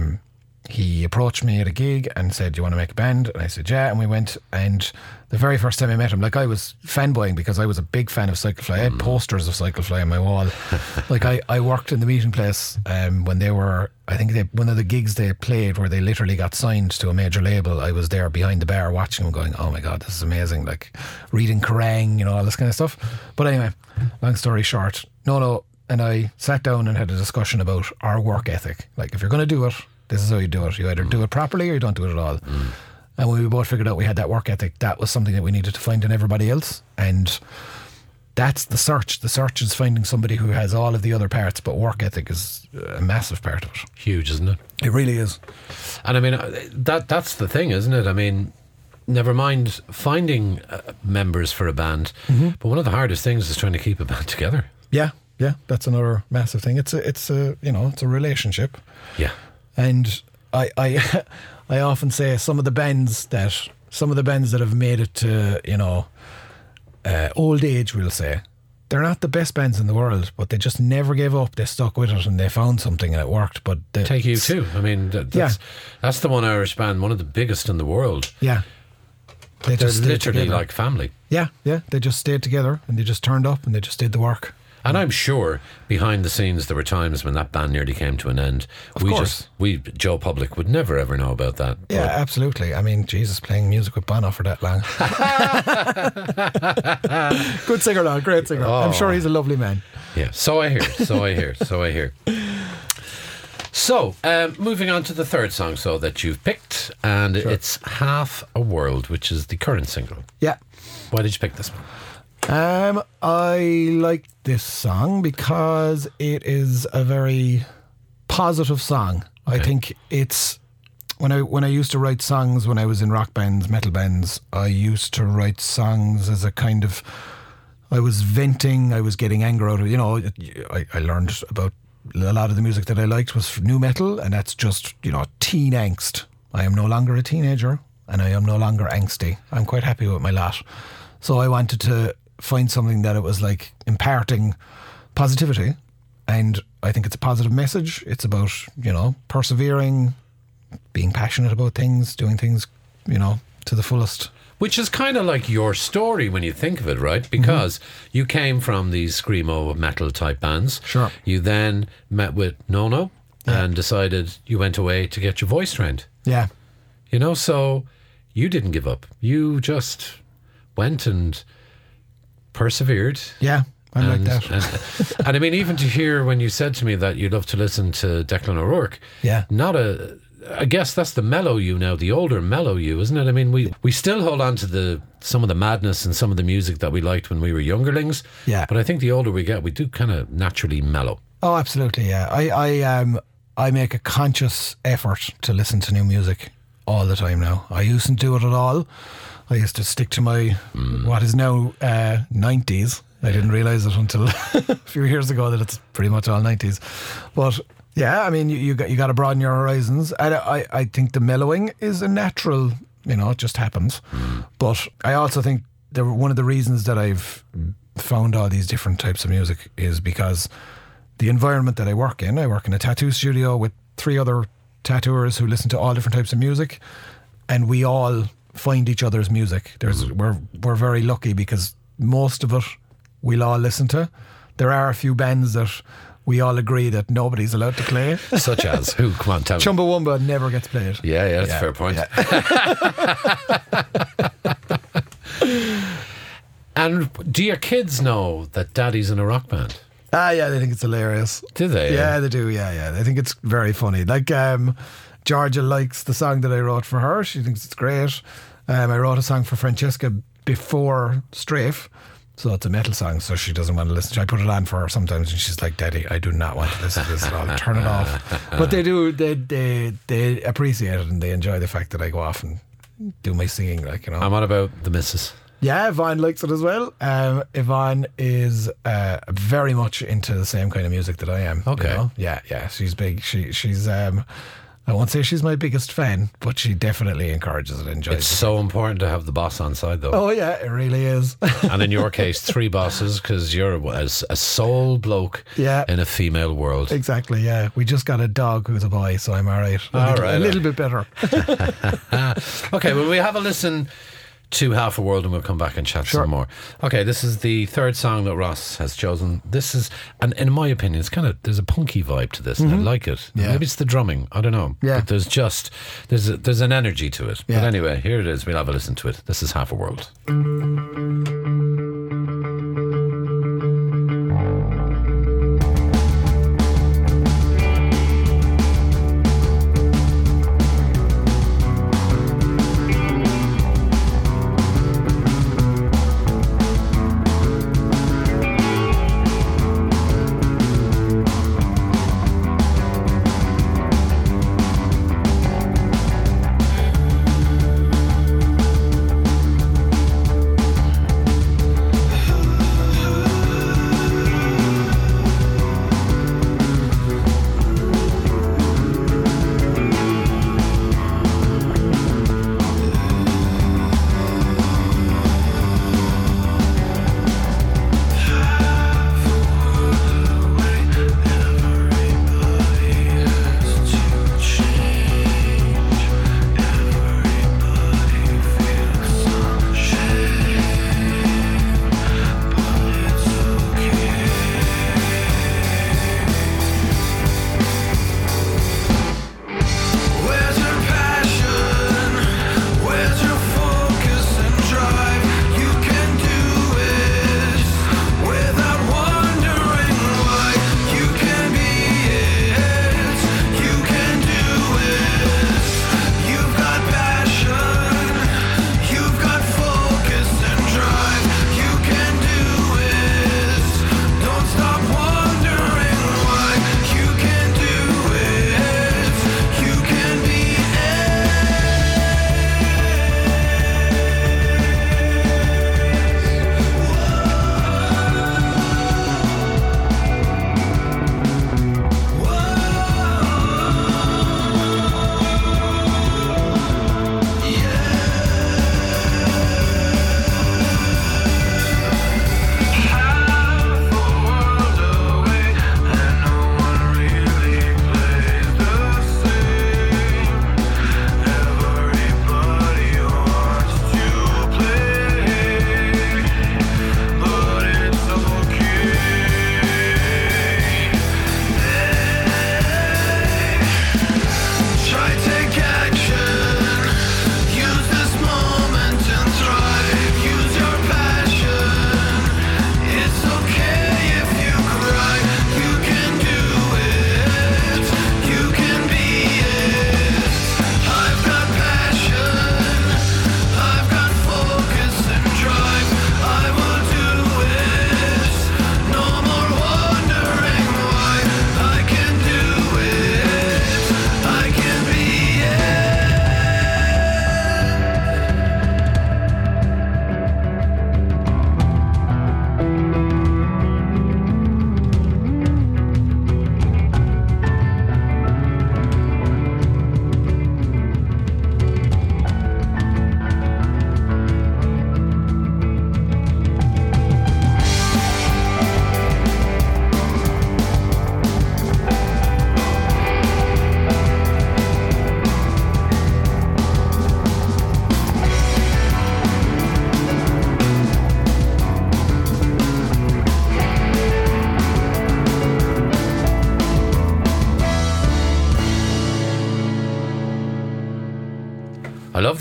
B: he approached me at a gig and said, do you want to make a band? And I said, yeah. And we went, and the very first time I met him, I was fanboying because I was a big fan of Cyclefly. I had posters of Cyclefly on my wall. I worked in the meeting place when they were, one of the gigs they played where they literally got signed to a major label. I was there behind the bar watching them going, oh my God, this is amazing. Reading Kerrang, you know, all this kind of stuff. But anyway, long story short, Nono and I sat down and had a discussion about our work ethic. If you're going to do it, this is how you do it. You either do it properly or you don't do it at all. And when we both figured out we had that work ethic, that was something that we needed to find in everybody else. And that's the search. The search is finding somebody who has all of the other parts, but work ethic is a massive part of it.
A: Huge, isn't it?
B: It really is.
A: And I mean, that's the thing, isn't it? I mean, never mind finding members for a band, but one of the hardest things is trying to keep a band together.
B: Yeah, that's another massive thing. It's a relationship.
A: Yeah.
B: And I often say some of the bands that have made it to, you know, old age, we'll say, they're not the best bands in the world, but they just never gave up. They stuck with it and they found something and it worked. But
A: Take U2. I mean, that's the one Irish band, one of the biggest in the world.
B: Yeah.
A: They're literally like family.
B: Yeah. They just stayed together and they just turned up and they just did the work.
A: And I'm sure behind the scenes there were times when that band nearly came to an end.
B: Of course.
A: Joe Public would never ever know about that.
B: Yeah, absolutely. I mean, Jesus, playing music with Bono for that long. Good singer, though. Great singer.
A: Oh.
B: I'm sure he's a lovely man.
A: Yeah, so I hear. So, moving on to the third song that you've picked, and it's Half a World, which is the current single.
B: Yeah.
A: Why did you pick this one?
B: I like this song because it is a very positive song.
A: Okay.
B: I think it's when I used to write songs when I was in rock bands, metal bands, I used to write songs as a kind of, I was venting, I was getting anger out of, I learned about a lot of the music that I liked was new metal, and that's just, teen angst. I am no longer a teenager and I am no longer angsty. I'm quite happy with my lot. So I wanted to find something that it was like imparting positivity, and I think it's a positive message. It's about, persevering, being passionate about things, doing things, to the fullest.
A: Which is kind of like your story when you think of it, right? Because you came from these screamo metal type bands.
B: Sure.
A: You then met with Nono and decided you went away to get your voice trained.
B: Yeah.
A: So you didn't give up. You just went and persevered.
B: Yeah, I like that.
A: And I mean, even to hear when you said to me that you'd love to listen to Declan O'Rourke.
B: Yeah.
A: I guess that's the mellow you now, the older mellow you, isn't it? I mean, we still hold on to some of the madness and some of the music that we liked when we were youngerlings.
B: Yeah.
A: But I think the older we get, we do kind of naturally mellow.
B: Oh, absolutely, yeah. I make a conscious effort to listen to new music all the time now. I used to do it at all. I used to stick to my what is now 90s. I didn't realise it until a few years ago that it's pretty much all 90s. But yeah, I mean, you got to broaden your horizons. I think the mellowing is a natural, it just happens. But I also think one of the reasons that I've found all these different types of music is because the environment that I work in a tattoo studio with 3 other tattooers who listen to all different types of music, and we all find each other's music. We're very lucky because most of it we'll all listen to. There are a few bands that we all agree that nobody's allowed to play.
A: Such as who? Come on, tell me.
B: Chumbawamba never gets played.
A: Yeah, that's a fair point.
B: Yeah.
A: And do your kids know that Daddy's in a rock band?
B: Yeah, they think it's hilarious.
A: Do they?
B: Yeah, they do. Yeah. They think it's very funny. Like, Georgia likes the song that I wrote for her. She thinks it's great. I wrote a song for Francesca before Strafe. So it's a metal song, so she doesn't want to listen to it. I put it on for her sometimes and she's like, Daddy, I do not want to listen to this at all. Turn it off. But they do, they appreciate it and they enjoy the fact that I go off and do my singing,
A: And what about the missus?
B: Yeah, Yvonne likes it as well. Yvonne is very much into the same kind of music that I am.
A: Okay.
B: Yeah. She's big. She's I won't say she's my biggest fan, but she definitely encourages it and enjoys it.
A: It's so important to have the boss on side, though.
B: Oh, yeah, it really is.
A: And in your case, 3 bosses, because you're a sole bloke in a female world.
B: Exactly, yeah. We just got a dog who's a boy, so I'm all right. A little bit better.
A: Okay, well, we have a listen to Half a World and we'll come back and chat some more. Okay, this is the third song that Ross has chosen. This is, and in my opinion, it's kind of, there's a punky vibe to this and I like it.
B: Yeah.
A: Maybe it's the drumming, I don't know.
B: Yeah.
A: But there's an energy to it.
B: Yeah.
A: But anyway, here it is. We'll have a listen to it. This is Half a World.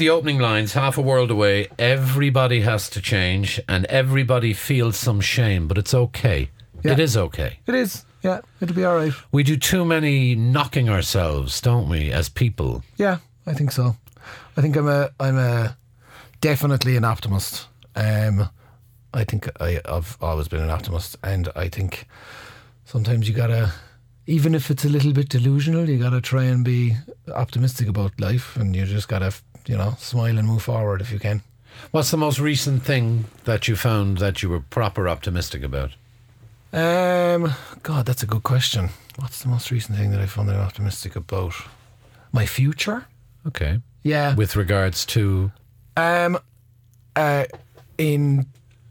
A: the opening lines, half a world away, everybody has to change and everybody feels some shame, but it's okay.
B: Yeah.
A: It is okay.
B: It is. Yeah, it'll be all right.
A: We do too many knocking ourselves, don't we, as people?
B: Yeah, I think so. I think I'm a definitely an optimist. I think I've always been an optimist, and I think sometimes you gotta, even if it's a little bit delusional, you gotta try and be optimistic about life, and you just gotta, smile and move forward if you can.
A: What's the most recent thing that you found that you were proper optimistic about?
B: God, that's a good question. What's the most recent thing that I found that I'm optimistic about? My future?
A: Okay.
B: Yeah.
A: With regards to?
B: In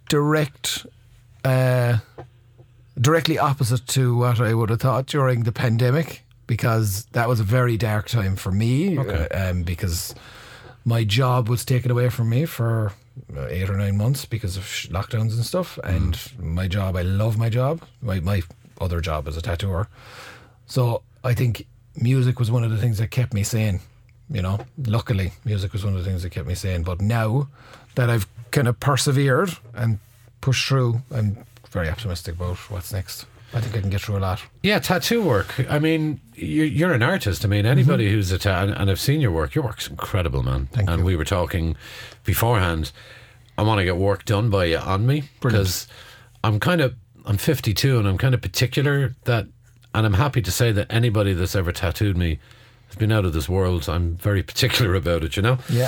B: directly opposite to what I would have thought during the pandemic, because that was a very dark time for me.
A: Okay.
B: Because my job was taken away from me for 8 or 9 months because of lockdowns and stuff. And my job, I love my job. My other job as a tattooer. So I think music was one of the things that kept me sane. Luckily, music was one of the things that kept me sane. But now that I've kind of persevered and pushed through, I'm very optimistic about what's next. I think I can get through a lot.
A: Yeah, tattoo work. I mean, you're an artist. I mean, anybody who's and I've seen your work's incredible, man.
B: Thank you.
A: And we were talking beforehand, I want to get work done by you on me. Because I'm 52 and I'm kind of particular and I'm happy to say that anybody that's ever tattooed me has been out of this world. I'm very particular about it,
B: Yeah.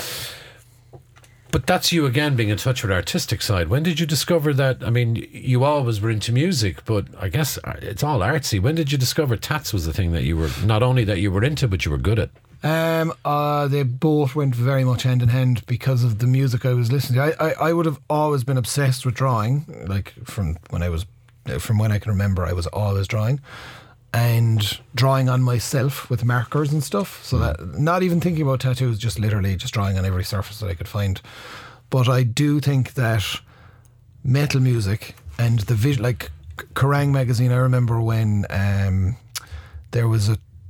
A: But that's you again being in touch with artistic side. When did you discover that? I mean, you always were into music, but I guess it's all artsy. When did you discover tats was the thing that you were, not only that you were into, but you were good at?
B: They both went very much hand in hand because of the music I was listening to. I would have always been obsessed with drawing, like from when I can remember. I was always drawing. And drawing on myself with markers and stuff, so that not even thinking about tattoos, just literally just drawing on every surface that I could find. But I do think that metal music and the visual, like Kerrang magazine, I remember when there was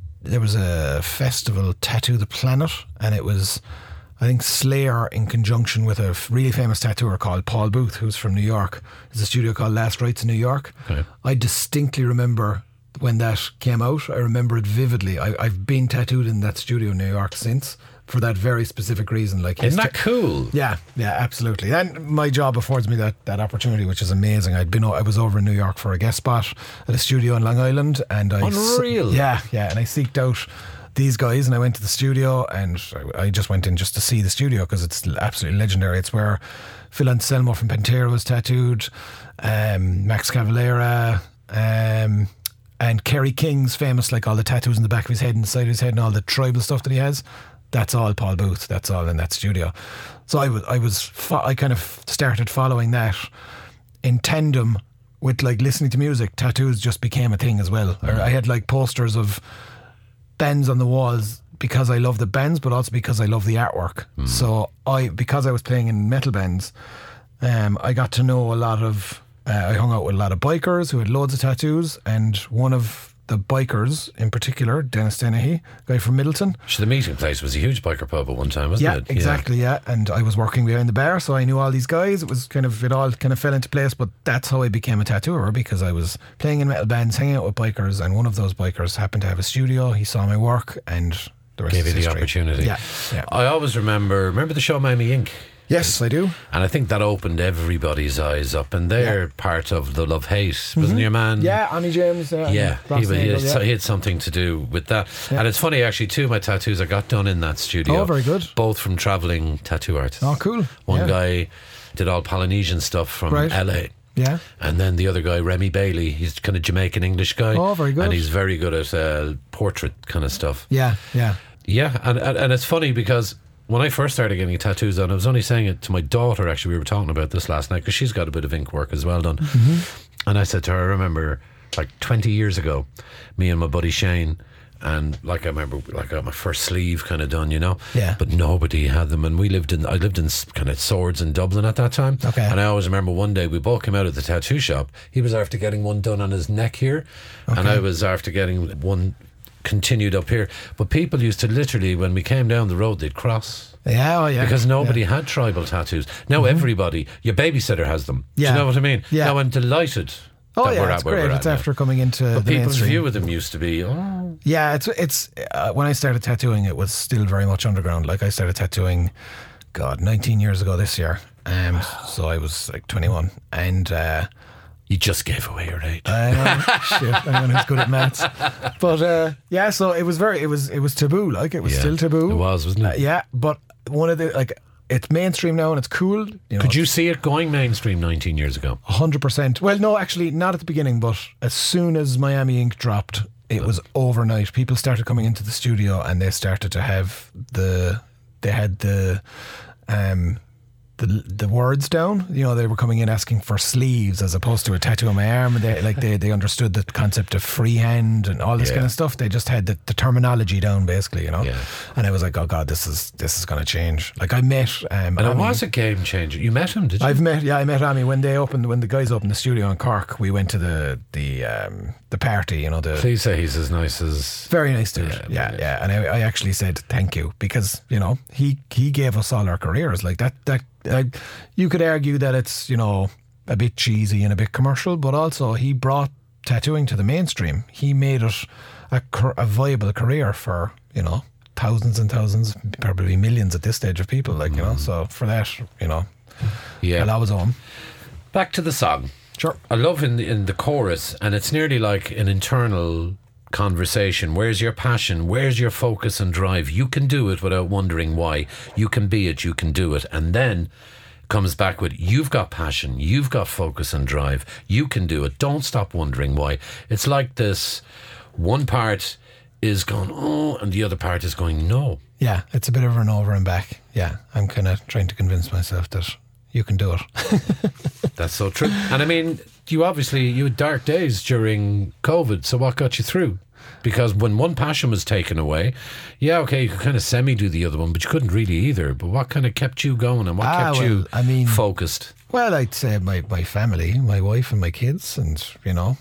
B: a festival, Tattoo the Planet, and it was, I think, Slayer in conjunction with a really famous tattooer called Paul Booth, who's from New York. There's a studio called Last Rites in New York.
A: Okay.
B: I distinctly remember when that came out. I remember it vividly. I've been tattooed in that studio in New York since, for that very specific reason. Like,
A: isn't that cool?
B: Yeah, absolutely. And my job affords me that opportunity, which is amazing. I was over in New York for a guest spot at a studio in Long Island, and
A: Unreal.
B: Yeah, and I seeked out these guys, and I went to the studio, and I just went in just to see the studio because it's absolutely legendary. It's where Phil Anselmo from Pantera was tattooed, Max Cavalera, and Kerry King's famous, like all the tattoos in the back of his head and the side of his head and all the tribal stuff that he has. That's all Paul Booth. That's all in that studio. So I kind of started following that in tandem with like listening to music. Tattoos just became a thing as well. I had like posters of bands on the walls because I love the bands, but also because I love the artwork. So because I was playing in metal bands, I got to know a lot of. I hung out with a lot of bikers who had loads of tattoos, and one of the bikers in particular, Dennis Dennehy, guy from Middleton.
A: So the meeting place was a huge biker pub at one time, wasn't it?
B: Exactly, yeah. And I was working behind the bar, so I knew all these guys. It all kind of fell into place, but that's how I became a tattooer, because I was playing in metal bands, hanging out with bikers, and one of those bikers happened to have a studio. He saw my work, and the rest
A: Gave
B: is
A: you the
B: history.
A: opportunity.
B: Yeah.
A: I always remember the show Miami Inc.?
B: Yes, I do.
A: And I think that opened everybody's eyes up, and they're part of the Love Hate, wasn't your man?
B: Yeah, Annie James.
A: Yeah, he had something to do with that.
B: Yeah.
A: And it's funny, actually, two of my tattoos I got done in that studio.
B: Oh, very good.
A: Both from travelling tattoo artists.
B: Oh, cool.
A: One guy did all Polynesian stuff from LA.
B: Yeah.
A: And then the other guy, Remy Bailey, he's kind of Jamaican English guy.
B: Oh, very good.
A: And he's very good at portrait kind of stuff.
B: Yeah.
A: Yeah, and it's funny because when I first started getting tattoos done, I was only saying it to my daughter, actually. We were talking about this last night because she's got a bit of ink work as well done. And I said to her, I remember like 20 years ago, me and my buddy Shane, and like I remember like I got my first sleeve kind of done,
B: Yeah.
A: But nobody had them, and I lived in kind of Swords in Dublin at that time.
B: Okay.
A: And I always remember one day we both came out of the tattoo shop. He was after getting one done on his neck here, and I was after getting one continued up here. But people used to literally, when we came down the road, they'd cross.
B: Yeah, oh yeah.
A: Because nobody had tribal tattoos. Now everybody, your babysitter has them. Do
B: Yeah.
A: you know what I mean?
B: Yeah.
A: Now I'm delighted
B: Oh
A: that
B: yeah,
A: we're
B: it's
A: at where
B: great.
A: we're at
B: It's
A: now.
B: after coming into
A: But
B: the
A: people's
B: mainstream.
A: view of them used to be, oh,
B: Yeah, it's when I started tattooing, it was still very much underground. Like I started tattooing, 19 years ago this year. So I was like 21, and
A: you just gave away your age.
B: I know, shit, I'm who's good at maths. But yeah, so it was taboo. Like it was
A: Yeah,
B: still taboo.
A: it was, wasn't it?
B: Yeah, but one of the it's mainstream now and it's cool. You know,
A: Could you see it going mainstream 19 years ago?
B: 100%. Well, no, actually, not at the beginning, but as soon as Miami Ink dropped, it was overnight. People started coming into the studio and they started to have the words down. You know, they were coming in asking for sleeves as opposed to a tattoo on my arm. And they understood the concept of freehand and all this
A: Yeah.
B: kind of stuff. They just had the terminology down, basically, you know.
A: Yeah.
B: And I was like, oh God, this is going to change. Like I met,
A: And it was a game changer. You met him, did you?
B: I met Amy when the guys opened the studio in Cork. We went to the party, you know.
A: Please say he's as nice as...
B: Very nice dude.
A: Yeah,
B: Yeah. And I actually said thank you because, you know, he gave us all our careers. Like that you could argue that it's, you know, a bit cheesy and a bit commercial, but also he brought tattooing to the mainstream. He made it a viable career for, you know, thousands and thousands, probably millions at this stage of people, like, you know. So for that, you know,
A: Yeah.
B: I'll always owe him.
A: Back to the song.
B: Sure.
A: I love in the chorus, and it's nearly like an internal conversation. Where's your passion? Where's your focus and drive? You can do it without wondering why. You can be it. You can do it. And then comes back with, you've got passion. You've got focus and drive. You can do it. Don't stop wondering why. It's like this one part is going, oh, and the other part is going, no.
B: Yeah, it's a bit of an over and back. Yeah, I'm kind of trying to convince myself that you can do it.
A: That's so true. And I mean, you had dark days during COVID, so what got you through? Because when one passion was taken away, yeah, okay, you could kind of semi-do the other one, but you couldn't really either. But what kind of kept you going and what kept you focused?
B: Well, I'd say my family, my wife and my kids, and, you know,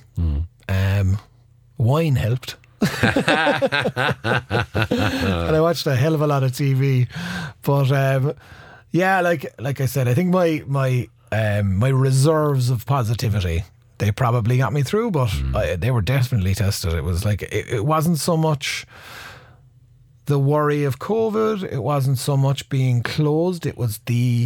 B: wine helped. And I watched a hell of a lot of TV. But yeah, like I said, I think my reserves of positivity, they probably got me through, but they were definitely tested. It was like it wasn't so much the worry of COVID, it wasn't so much being closed, it was the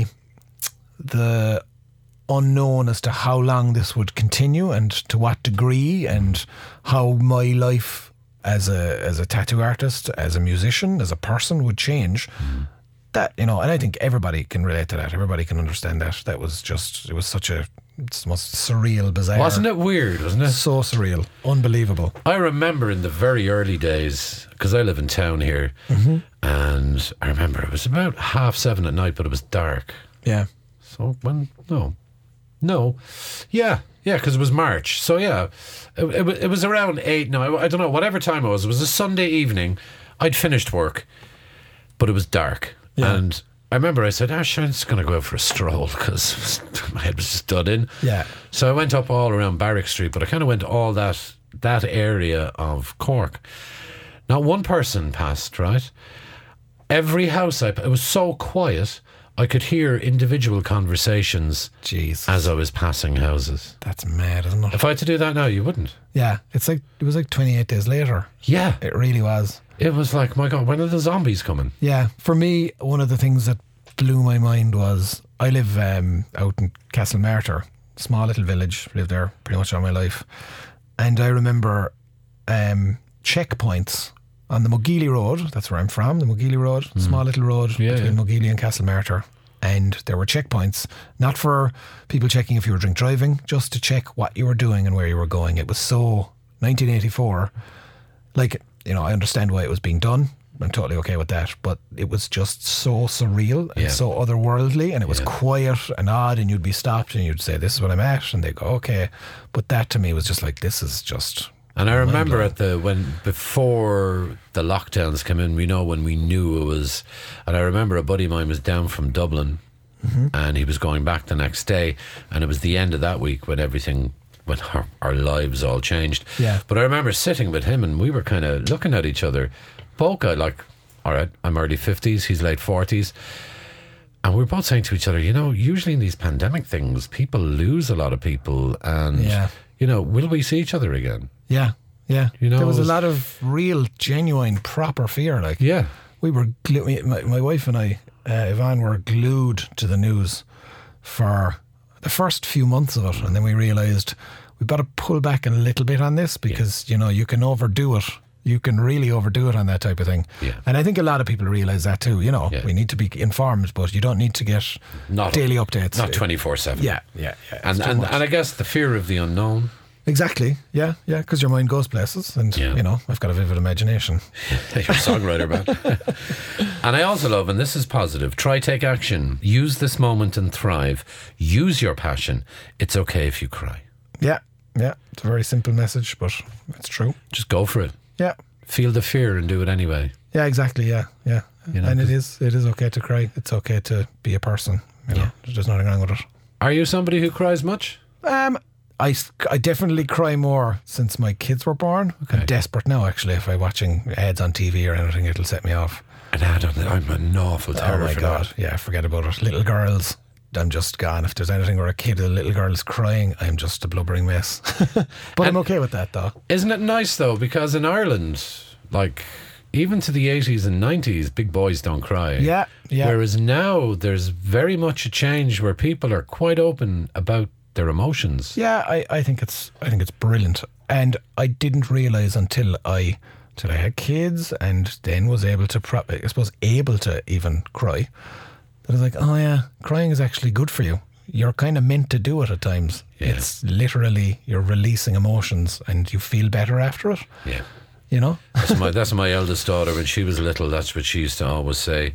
B: unknown as to how long this would continue and to what degree, and how my life as a tattoo artist, as a musician, as a person would change. That, you know, and I think everybody can relate to that. Everybody can understand that. It was it's the most surreal, bizarre.
A: Wasn't it weird, wasn't it?
B: So surreal. Unbelievable.
A: I remember in the very early days, because I live in town here, and I remember it was about 7:30 at night, but it was dark.
B: Yeah.
A: So yeah, because it was March. So yeah, it was around 8. No, I don't know, whatever time it was a Sunday evening. I'd finished work, but it was dark.
B: Yeah.
A: And I remember I said, I'm just going to go out for a stroll because my head was just done in.
B: Yeah.
A: So I went up all around Barrack Street, but I kind of went all that area of Cork. Not one person passed, right? Every house it was so quiet, I could hear individual conversations
B: Jeez.
A: as I was passing houses.
B: That's mad, isn't it?
A: If I had to do that now, you wouldn't.
B: Yeah. It was like 28 days later.
A: Yeah.
B: It really was.
A: It was like, my God, when are the zombies coming?
B: Yeah. For me, one of the things that blew my mind was I live out in Castlemartyr, small little village, lived there pretty much all my life. And I remember checkpoints on the Muggeely Road. That's where I'm from, the Muggeely Road, small little road between Muggeely and Castlemartyr. And there were checkpoints, not for people checking if you were drink driving, just to check what you were doing and where you were going. It was so 1984. Like, you know, I understand why it was being done. I'm totally okay with that. But it was just so surreal and so otherworldly, and it was quiet and odd, and you'd be stopped and you'd say, this is what I'm at, and they go, okay. But that to me was just like, this is just...
A: And I remember before the lockdowns came in, when we knew it was, and I remember a buddy of mine was down from Dublin, and he was going back the next day, and it was the end of that week when everything when our lives all changed.
B: Yeah.
A: But I remember sitting with him and we were kind of looking at each other. Both guys, like, all right, I'm early 50s, he's late 40s. And we were both saying to each other, usually in these pandemic things, people lose a lot of people. And, will we see each other again?
B: Yeah. Yeah. There was
A: it
B: a
A: was-
B: lot of real, genuine, proper fear. Like,
A: Yeah.
B: we were my wife and I, Yvonne, were glued to the news for the first few months of it, and then we realised we've got to pull back a little bit on this because you can overdo it. You can really overdo it on that type of thing.
A: Yeah.
B: And I think a lot of people realise that too. We need to be informed, but you don't need to get daily updates.
A: Not 24/7.
B: Yeah.
A: And
B: It's too much.
A: I guess the fear of the unknown.
B: Exactly. Yeah. Because your mind goes places, and I've got a vivid imagination.
A: You're a songwriter, man. And I also love, and this is positive, try take action. Use this moment and thrive. Use your passion. It's okay if you cry.
B: Yeah. It's a very simple message, but it's true.
A: Just go for it.
B: Yeah.
A: Feel the fear and do it anyway.
B: Yeah, exactly. Yeah. And it
A: 'cause-
B: is okay to cry. It's okay to be a person. There's nothing wrong with it.
A: Are you somebody who cries much?
B: I definitely cry more since my kids were born.
A: Okay.
B: I'm desperate now, actually. If I'm watching ads on TV or anything, it'll set me off.
A: And I'm an awful terror
B: Oh my
A: for
B: God.
A: that.
B: Yeah, forget about it. Little girls, I'm just gone. If there's anything where a little girl is crying, I'm just a blubbering mess. But I'm okay with that, though.
A: Isn't it nice though? Because in Ireland, like even to the 80s and 90s, big boys don't cry.
B: Yeah.
A: Whereas now there's very much a change where people are quite open about their emotions.
B: Yeah, I think it's brilliant, and I didn't realise until I had kids, and then was able to able to even cry. That I was like, oh yeah, crying is actually good for you. You're kind of meant to do it at times.
A: Yeah.
B: It's literally you're releasing emotions, and you feel better after it.
A: Yeah.
B: That's
A: my eldest daughter. When she was little, that's what she used to always say.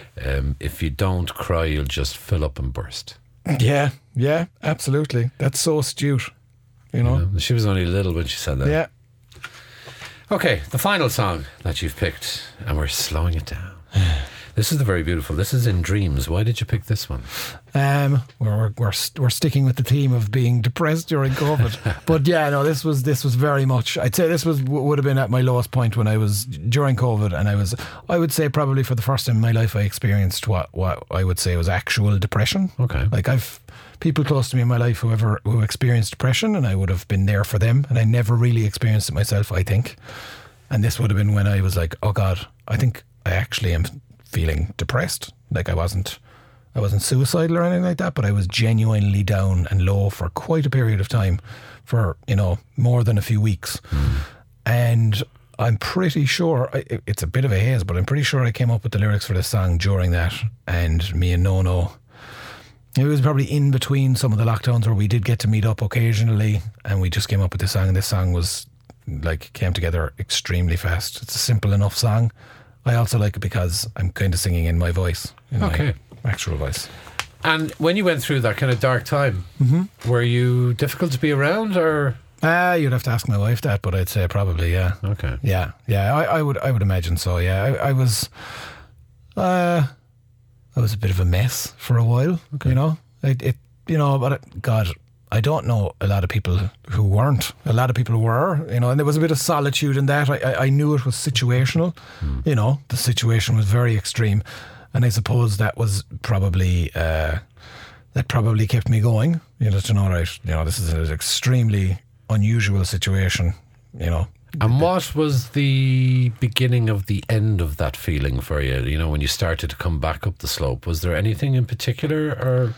A: If you don't cry, you'll just fill up and burst.
B: Yeah, absolutely. That's so astute.
A: She was only little when she said that.
B: Yeah.
A: Okay, the final song that you've picked, and we're slowing it down. This is the very beautiful. This is In Dreams. Why did you pick this one?
B: We're sticking with the theme of being depressed during COVID, but yeah, no, this was very much. I'd say this would have been at my lowest point when I was during COVID, and I would say probably for the first time in my life I experienced what I would say was actual depression.
A: Okay,
B: like I've people close to me in my life who experienced depression, and I would have been there for them, and I never really experienced it myself, I think. And this would have been when I was like, oh God, I think I actually am feeling depressed. Like I wasn't suicidal or anything like that, but I was genuinely down and low for quite a period of time, for more than a few weeks. And I'm pretty sure it's a bit of a haze, but I'm pretty sure I came up with the lyrics for this song during that. And me and Nono, it was probably in between some of the lockdowns where we did get to meet up occasionally, and we just came up with this song. And this song was came together extremely fast. It's a simple enough song. I also like it because I'm kind of singing in my voice, my actual voice.
A: And when you went through that kind of dark time, were you difficult to be around, or?
B: You'd have to ask my wife that, but I'd say probably, yeah.
A: Okay.
B: Yeah. I would imagine so. Yeah, I was a bit of a mess for a while. Okay. But God, I don't know a lot of people who weren't. A lot of people were, and there was a bit of solitude in that. I knew it was situational. The situation was very extreme, and I suppose that was probably kept me going. To know, right? This is an extremely unusual situation.
A: And what was the beginning of the end of that feeling for you? When you started to come back up the slope, was there anything in particular, or?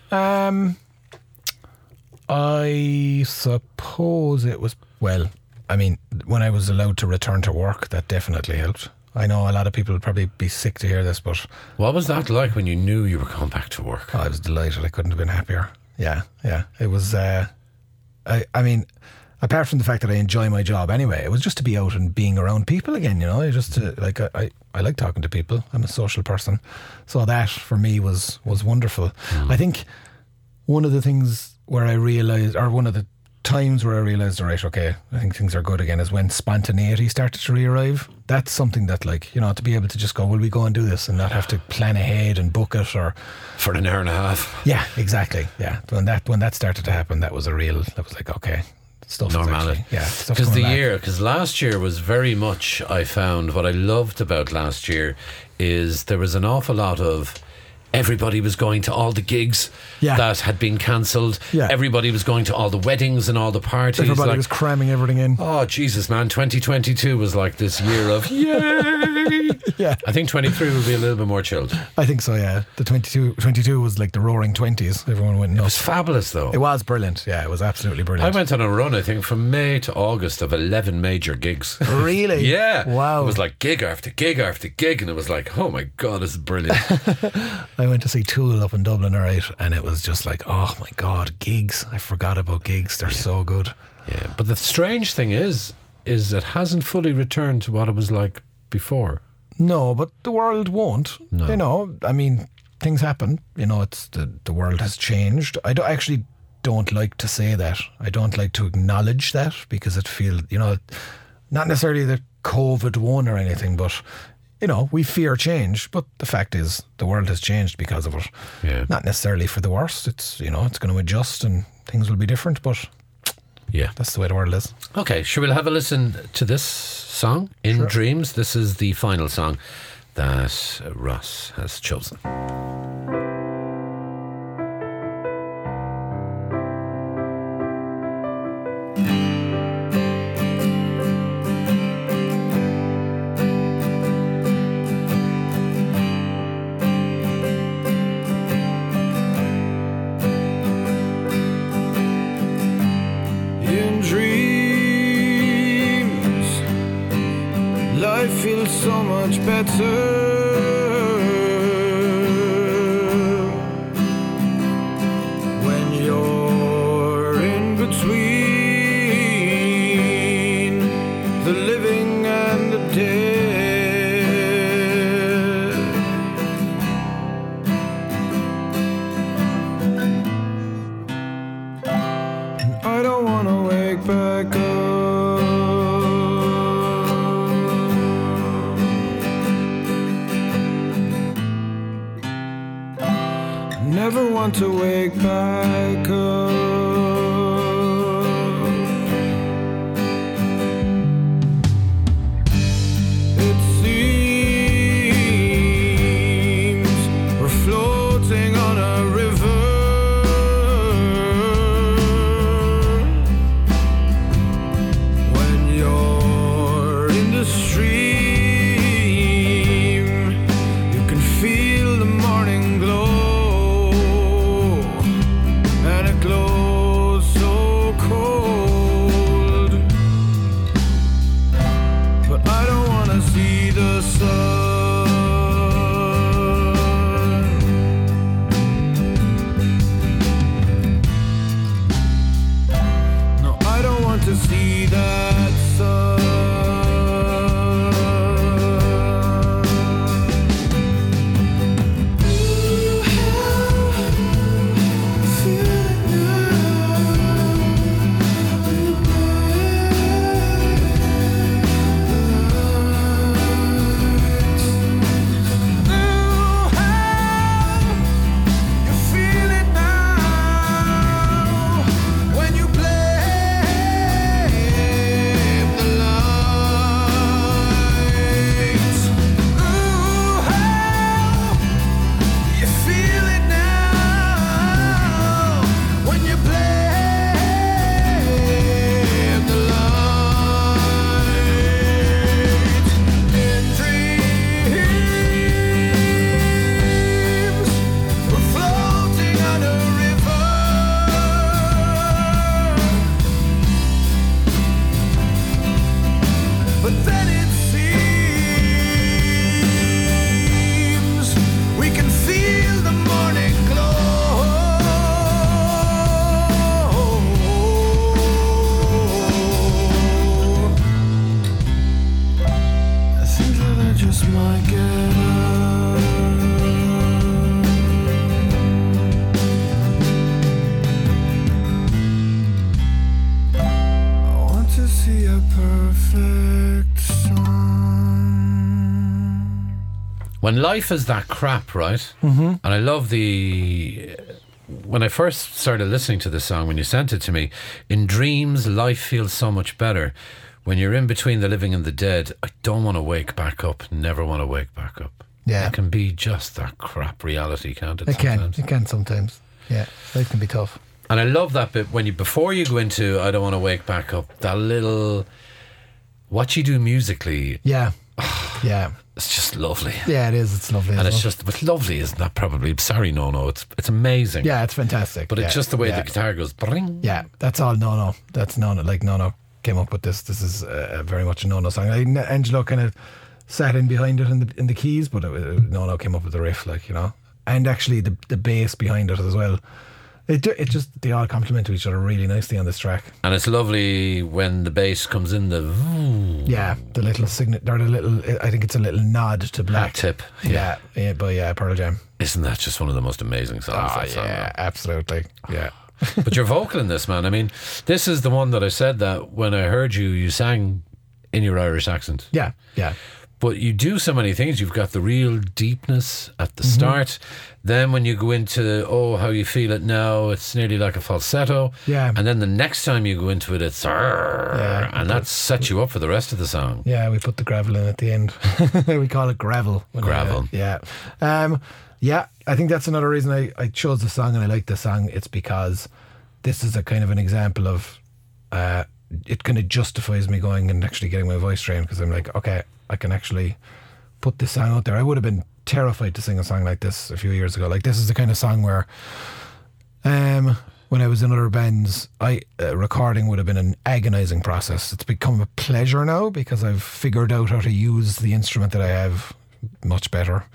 B: I suppose it was, when I was allowed to return to work, that definitely helped. I know a lot of people would probably be sick to hear this, but...
A: What was that like when you knew you were going back to work?
B: Oh, I was delighted. I couldn't have been happier. Yeah. It was, apart from the fact that I enjoy my job anyway, it was just to be out and being around people again, I like talking to people. I'm a social person. So that, for me, was wonderful. I think one of the things where I realised, or one of the times where I realised, all right, okay, I think things are good again, is when spontaneity started to re-arrive. That's something that, like, you know, to be able to just go, will we go and do this, and not have to plan ahead and book it, or
A: For an hour and a half.
B: yeah, exactly, yeah. When that started to happen, that was like, okay, stuff is
A: Normality.
B: actually, yeah, stuff's
A: Because
B: coming back.
A: because last year was very much, I found, what I loved about last year is there was an awful lot of, everybody was going to all the gigs
B: Yeah.
A: that had been cancelled.
B: Yeah.
A: Everybody was going to all the weddings and all the parties.
B: Everybody
A: like,
B: was cramming everything in.
A: oh, Jesus, man, 2022 was like this year of yay.
B: Yeah,
A: I think 23 will be a little bit more chilled.
B: I think so, yeah. The 22 was like the roaring 20s. Everyone went
A: It was
B: nuts.
A: fabulous, though.
B: It was brilliant, yeah, it was absolutely
A: I
B: brilliant.
A: went on a run, I think, from May to August of 11 major gigs.
B: Really?
A: Yeah.
B: Wow.
A: It was like gig after gig after gig, and it was like, oh my God, this is brilliant.
B: I went to see Tool up in Dublin, alright, and it was just like, oh my God, gigs. I forgot about gigs. They're so good.
A: Yeah. But the strange thing is it hasn't fully returned to what it was like before.
B: No, but the world won't.
A: No.
B: You know, I mean, things happen. You know, it's the world has changed. Actually don't like to say that. I don't like to acknowledge that, because it feels, you know, not necessarily that COVID won or anything, but, you know, we fear change. But the fact is, the world has changed because of it.
A: Yeah.
B: Not necessarily for the worse. It's, you know, it's going to adjust and things will be different, but
A: Yeah.
B: that's the way the world is.
A: Okay, sure, we'll have a listen to this song, In Dreams. This is the final song that Ross has chosen.
C: In dreams, life feels so much better. When you're in between the living and the dead. I don't wanna wake back up. Never want to wake back up. It seems we're floating on a river. When you're in the stream, you can feel the morning glow, and it glows so cold. But I don't wanna see the sun. No, I don't want to see that sun. You feel it now when you play the lights. Ooh, you feel it now when you play the lights. In dreams, we're floating on a river. But then it seems we can feel the morning glow. I think that I just might get up. see a perfect sun.
A: When life is that crap, right? Mm-hmm. And I love when I first started listening to this song, when you sent it to me, in dreams, life feels so much better. When you're in between the living and the dead, I don't want to wake back up, never want to wake back up.
B: Yeah.
A: It can be just that crap reality, can't it?
B: It can sometimes. Yeah, life can be tough.
A: And I love that bit before you go into I don't want to wake back up, that little, what you do musically.
B: Yeah. Yeah.
A: It's just lovely.
B: Yeah, it is. It's lovely.
A: And but lovely isn't that probably? Sorry, no. It's amazing.
B: Yeah, it's fantastic.
A: But it's just the way the guitar goes. Bring.
B: Yeah, that's all No. That's No. Like No came up with this. This is very much a No song. Angelo kind of sat in behind it in the keys, but No came up with the riff, like, you know, and actually the bass behind it as well. It just, they all complement each other really nicely on this track.
A: And it's lovely when the bass comes in. The
B: little signet, or the little, I think it's a little nod to Black.
A: Hat tip.
B: Yeah, by Pearl Jam.
A: Isn't that just one of the most amazing songs?
B: Oh yeah, absolutely. Yeah.
A: But your vocal in this, man, I mean, this is the one that I said that when I heard you sang in your Irish accent.
B: Yeah.
A: But you do so many things. You've got the real deepness at the start. Then when you go into how you feel it now, it's nearly like a falsetto.
B: Yeah.
A: And then the next time you go into it, it's and that sets you up for the rest of the song.
B: Yeah, we put the gravel in at the end. We call it gravel.
A: Gravel.
B: Yeah. I think that's another reason I chose the song and I like the song. It's because this is a kind of an example of it kind of justifies me going and actually getting my voice trained, because I'm like, okay, I can actually put this song out there. I would have been terrified to sing a song like this a few years ago. Like, this is the kind of song where when I was in other bands, recording would have been an agonising process. It's become a pleasure now because I've figured out how to use the instrument that I have much better.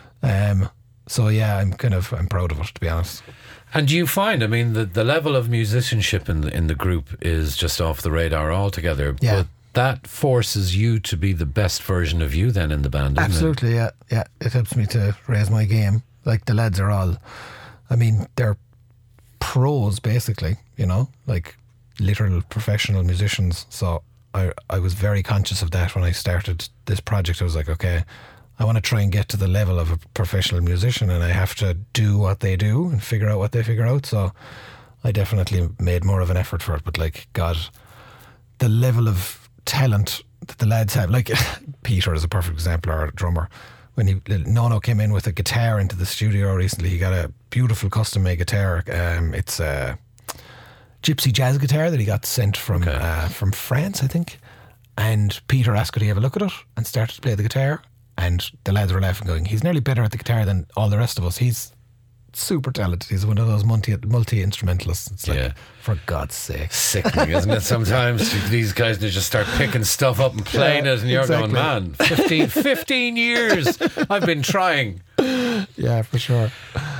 B: So yeah, I'm proud of it, to be honest.
A: And do you find, I mean, the level of musicianship in the group is just off the radar altogether?
B: Yeah.
A: But that forces you to be the best version of you then in the band, doesn't
B: Absolutely,
A: it?
B: yeah. It helps me to raise my game. Like, the lads are all, I mean, they're pros, basically, you know, like literal professional musicians. So I was very conscious of that when I started this project. I was like, okay, I want to try and get to the level of a professional musician, and I have to do what they do and figure out what they figure out. So I definitely made more of an effort for it. But like, God, the level of talent that the lads have, like Peter is a perfect example, our drummer. When Nono came in with a guitar into the studio recently, he got a beautiful custom made guitar. It's a gypsy jazz guitar that he got sent from France, I think. And Peter asked could he have a look at it, and started to play the guitar. And the lads were laughing, going, he's nearly better at the guitar than all the rest of us. He's super talented. He's one of those multi-instrumentalists. It's like, for God's sake.
A: Sickening, isn't it? Sometimes these guys just start picking stuff up and playing it, and you're going, man, 15 years I've been trying.
B: Yeah, for sure.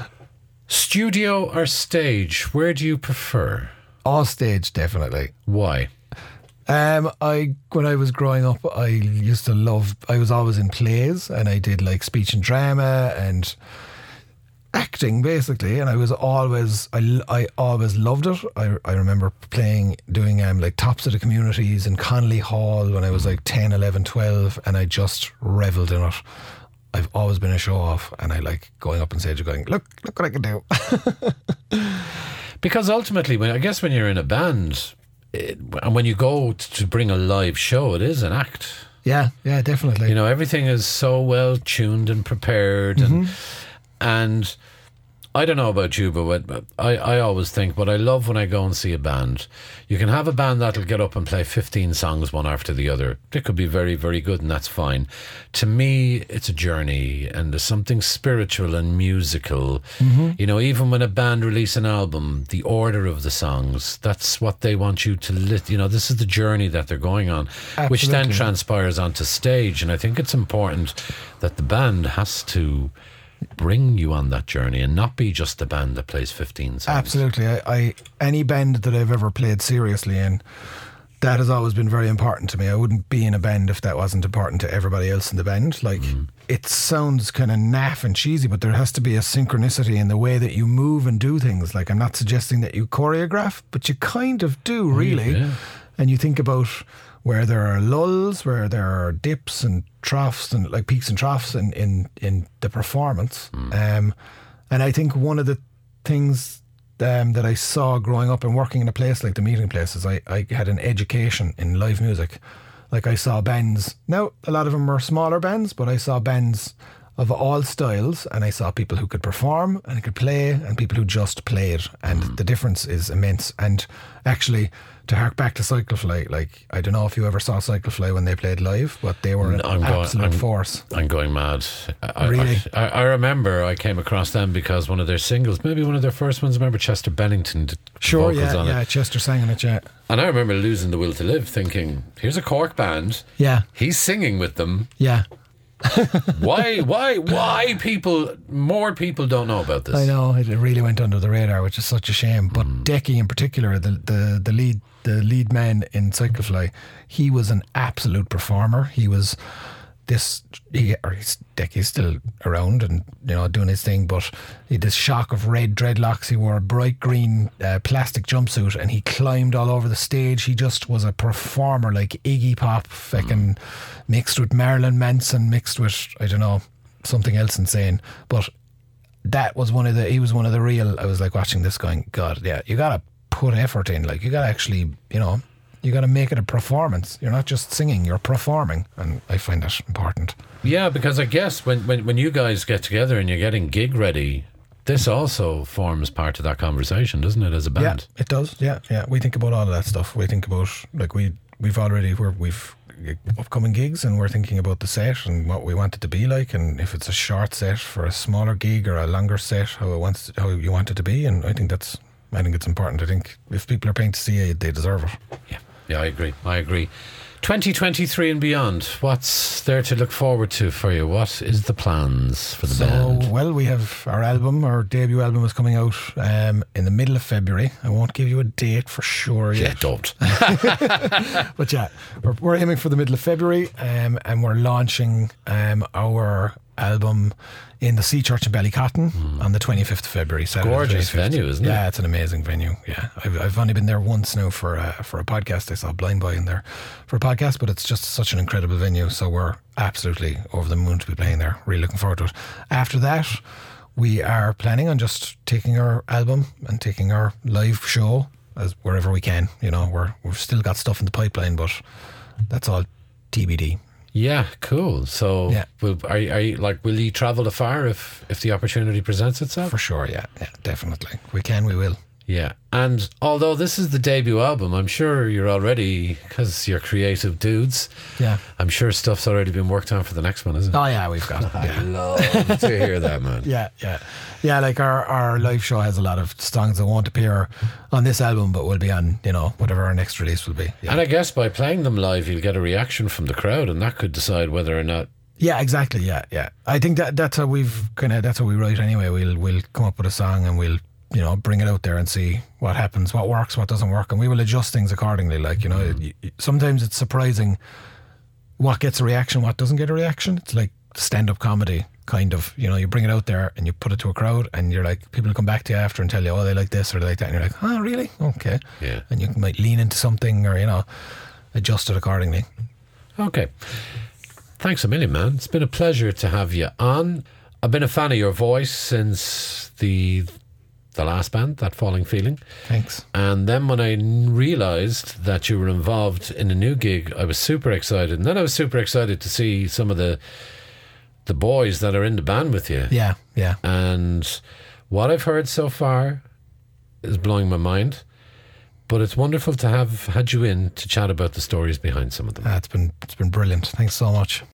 A: Studio or stage, where do you prefer?
B: All stage, definitely.
A: Why?
B: When I was growing up, I was always in plays, and I did like speech and drama and acting, basically, and I always loved it. I remember doing like Tops of the Communities in Connolly Hall when I was like 10, 11, 12, and I just revelled in it. I've always been a show off, and I like going up on stage and going, look what I can do. Because
A: ultimately, when you're in a band, and when you go to bring a live show, it is an act.
B: Yeah, definitely.
A: You know, everything is so well tuned and prepared, and I don't know about you, but I always think, what I love when I go and see a band, you can have a band that'll get up and play 15 songs one after the other. It could be very, very good, and that's fine. To me, it's a journey, and there's something spiritual and musical. You know, even when a band release an album, the order of the songs, that's what they want you to this is the journey that they're going on. Absolutely. Which then transpires onto stage. And I think it's important that the band has to bring you on that journey and not be just a band that plays 15 songs.
B: Absolutely. Any band that I've ever played seriously in, that has always been very important to me. I wouldn't be in a band if that wasn't important to everybody else in the band. Like, it sounds kind of naff and cheesy, but there has to be a synchronicity in the way that you move and do things. Like, I'm not suggesting that you choreograph, but you kind of do, really. and you think about where there are lulls, where there are dips and troughs and like peaks and troughs in the performance. And I think one of the things that I saw growing up and working in a place like the Meeting Place is I had an education in live music. Like I saw bands, now a lot of them were smaller bands, but I saw bands of all styles, and I saw people who could perform and could play and people who just played, and the difference is immense. And actually, to hark back to Cyclefly, like I don't know if you ever saw Cyclefly when they played live, but they were an absolute force.
A: I'm going mad.
B: Really?
A: I remember I came across them because one of their singles, maybe one of their first ones, I remember Chester Bennington did vocals on it.
B: Chester sang on it, yeah.
A: And I remember losing the will to live, thinking, here's a Cork band.
B: Yeah.
A: He's singing with them.
B: Yeah.
A: Why more people don't know about this?
B: I know, it really went under the radar, which is such a shame. But Decky in particular, the lead man in Cyclefly, he was an absolute performer. He was Decky's still around and doing his thing, but he had this shock of red dreadlocks. He wore a bright green plastic jumpsuit and he climbed all over the stage. He just was a performer, like Iggy Pop, fucking mixed with Marilyn Manson, mixed with I don't know, something else insane. But that was he was one of the real. I was like watching this going, God, yeah, you gotta put effort in. Like you gotta actually, you got to make it a performance. You're not just singing, you're performing. And I find that important.
A: Yeah, because I guess when you guys get together and you're getting gig ready, this also forms part of that conversation, doesn't it, as a band?
B: Yeah, it does. Yeah. We think about all of that stuff. We think about, like, we've upcoming gigs and we're thinking about the set and what we want it to be like, and if it's a short set for a smaller gig or a longer set, how you want it to be. And I think it's important. I think if people are paying to see it, they deserve it.
A: Yeah, I agree. 2023 and beyond, what's there to look forward to for you? What is the plans for the band?
B: Well, we have our debut album is coming out in the middle of February. I won't give you a date for sure yet.
A: Yeah, don't.
B: But yeah, we're aiming for the middle of February, and we're launching our album in the Sea Church in Ballycotton on the 25th of February.
A: Gorgeous venue, isn't it?
B: Yeah, it's an amazing venue. Yeah, I've only been there once now for a podcast. I saw Blind Boy in there for a podcast, but it's just such an incredible venue. So we're absolutely over the moon to be playing there. Really looking forward to it. After that, we are planning on just taking our album and taking our live show as wherever we can. We've still got stuff in the pipeline, but that's all TBD.
A: Yeah, cool. So,
B: yeah.
A: Will you travel afar if the opportunity presents itself?
B: For sure, yeah, definitely. We can, we will.
A: Yeah, and although this is the debut album, I'm sure you're already, because you're creative dudes,
B: yeah, I'm
A: sure stuff's already been worked on for the next one, isn't it?
B: Oh yeah, we've got it.
A: I love to hear that, man.
B: Yeah, like our live show has a lot of songs that won't appear on this album, but will be on, whatever our next release will be. Yeah.
A: And I guess by playing them live, you'll get a reaction from the crowd, and that could decide whether or not.
B: Yeah, exactly. Yeah. I think that's how that's how we write anyway. We'll come up with a song and we'll bring it out there and see what happens, what works, what doesn't work, and we will adjust things accordingly. Like, sometimes it's surprising what gets a reaction, what doesn't get a reaction. It's like stand-up comedy, kind of. You bring it out there and you put it to a crowd and you're like, people come back to you after and tell you, oh, they like this or they like that, and you're like, oh, really? Okay.
A: Yeah.
B: And you might lean into something or, adjust it accordingly.
A: Okay. Thanks a million, man. It's been a pleasure to have you on. I've been a fan of your voice since the last band, That Falling Feeling.
B: Thanks.
A: And then when I realised that you were involved in a new gig, I was super excited. And then I was super excited to see some of the boys that are in the band with you.
B: Yeah.
A: And what I've heard so far is blowing my mind. But it's wonderful to have had you in to chat about the stories behind some of them.
B: It's been brilliant. Thanks so much.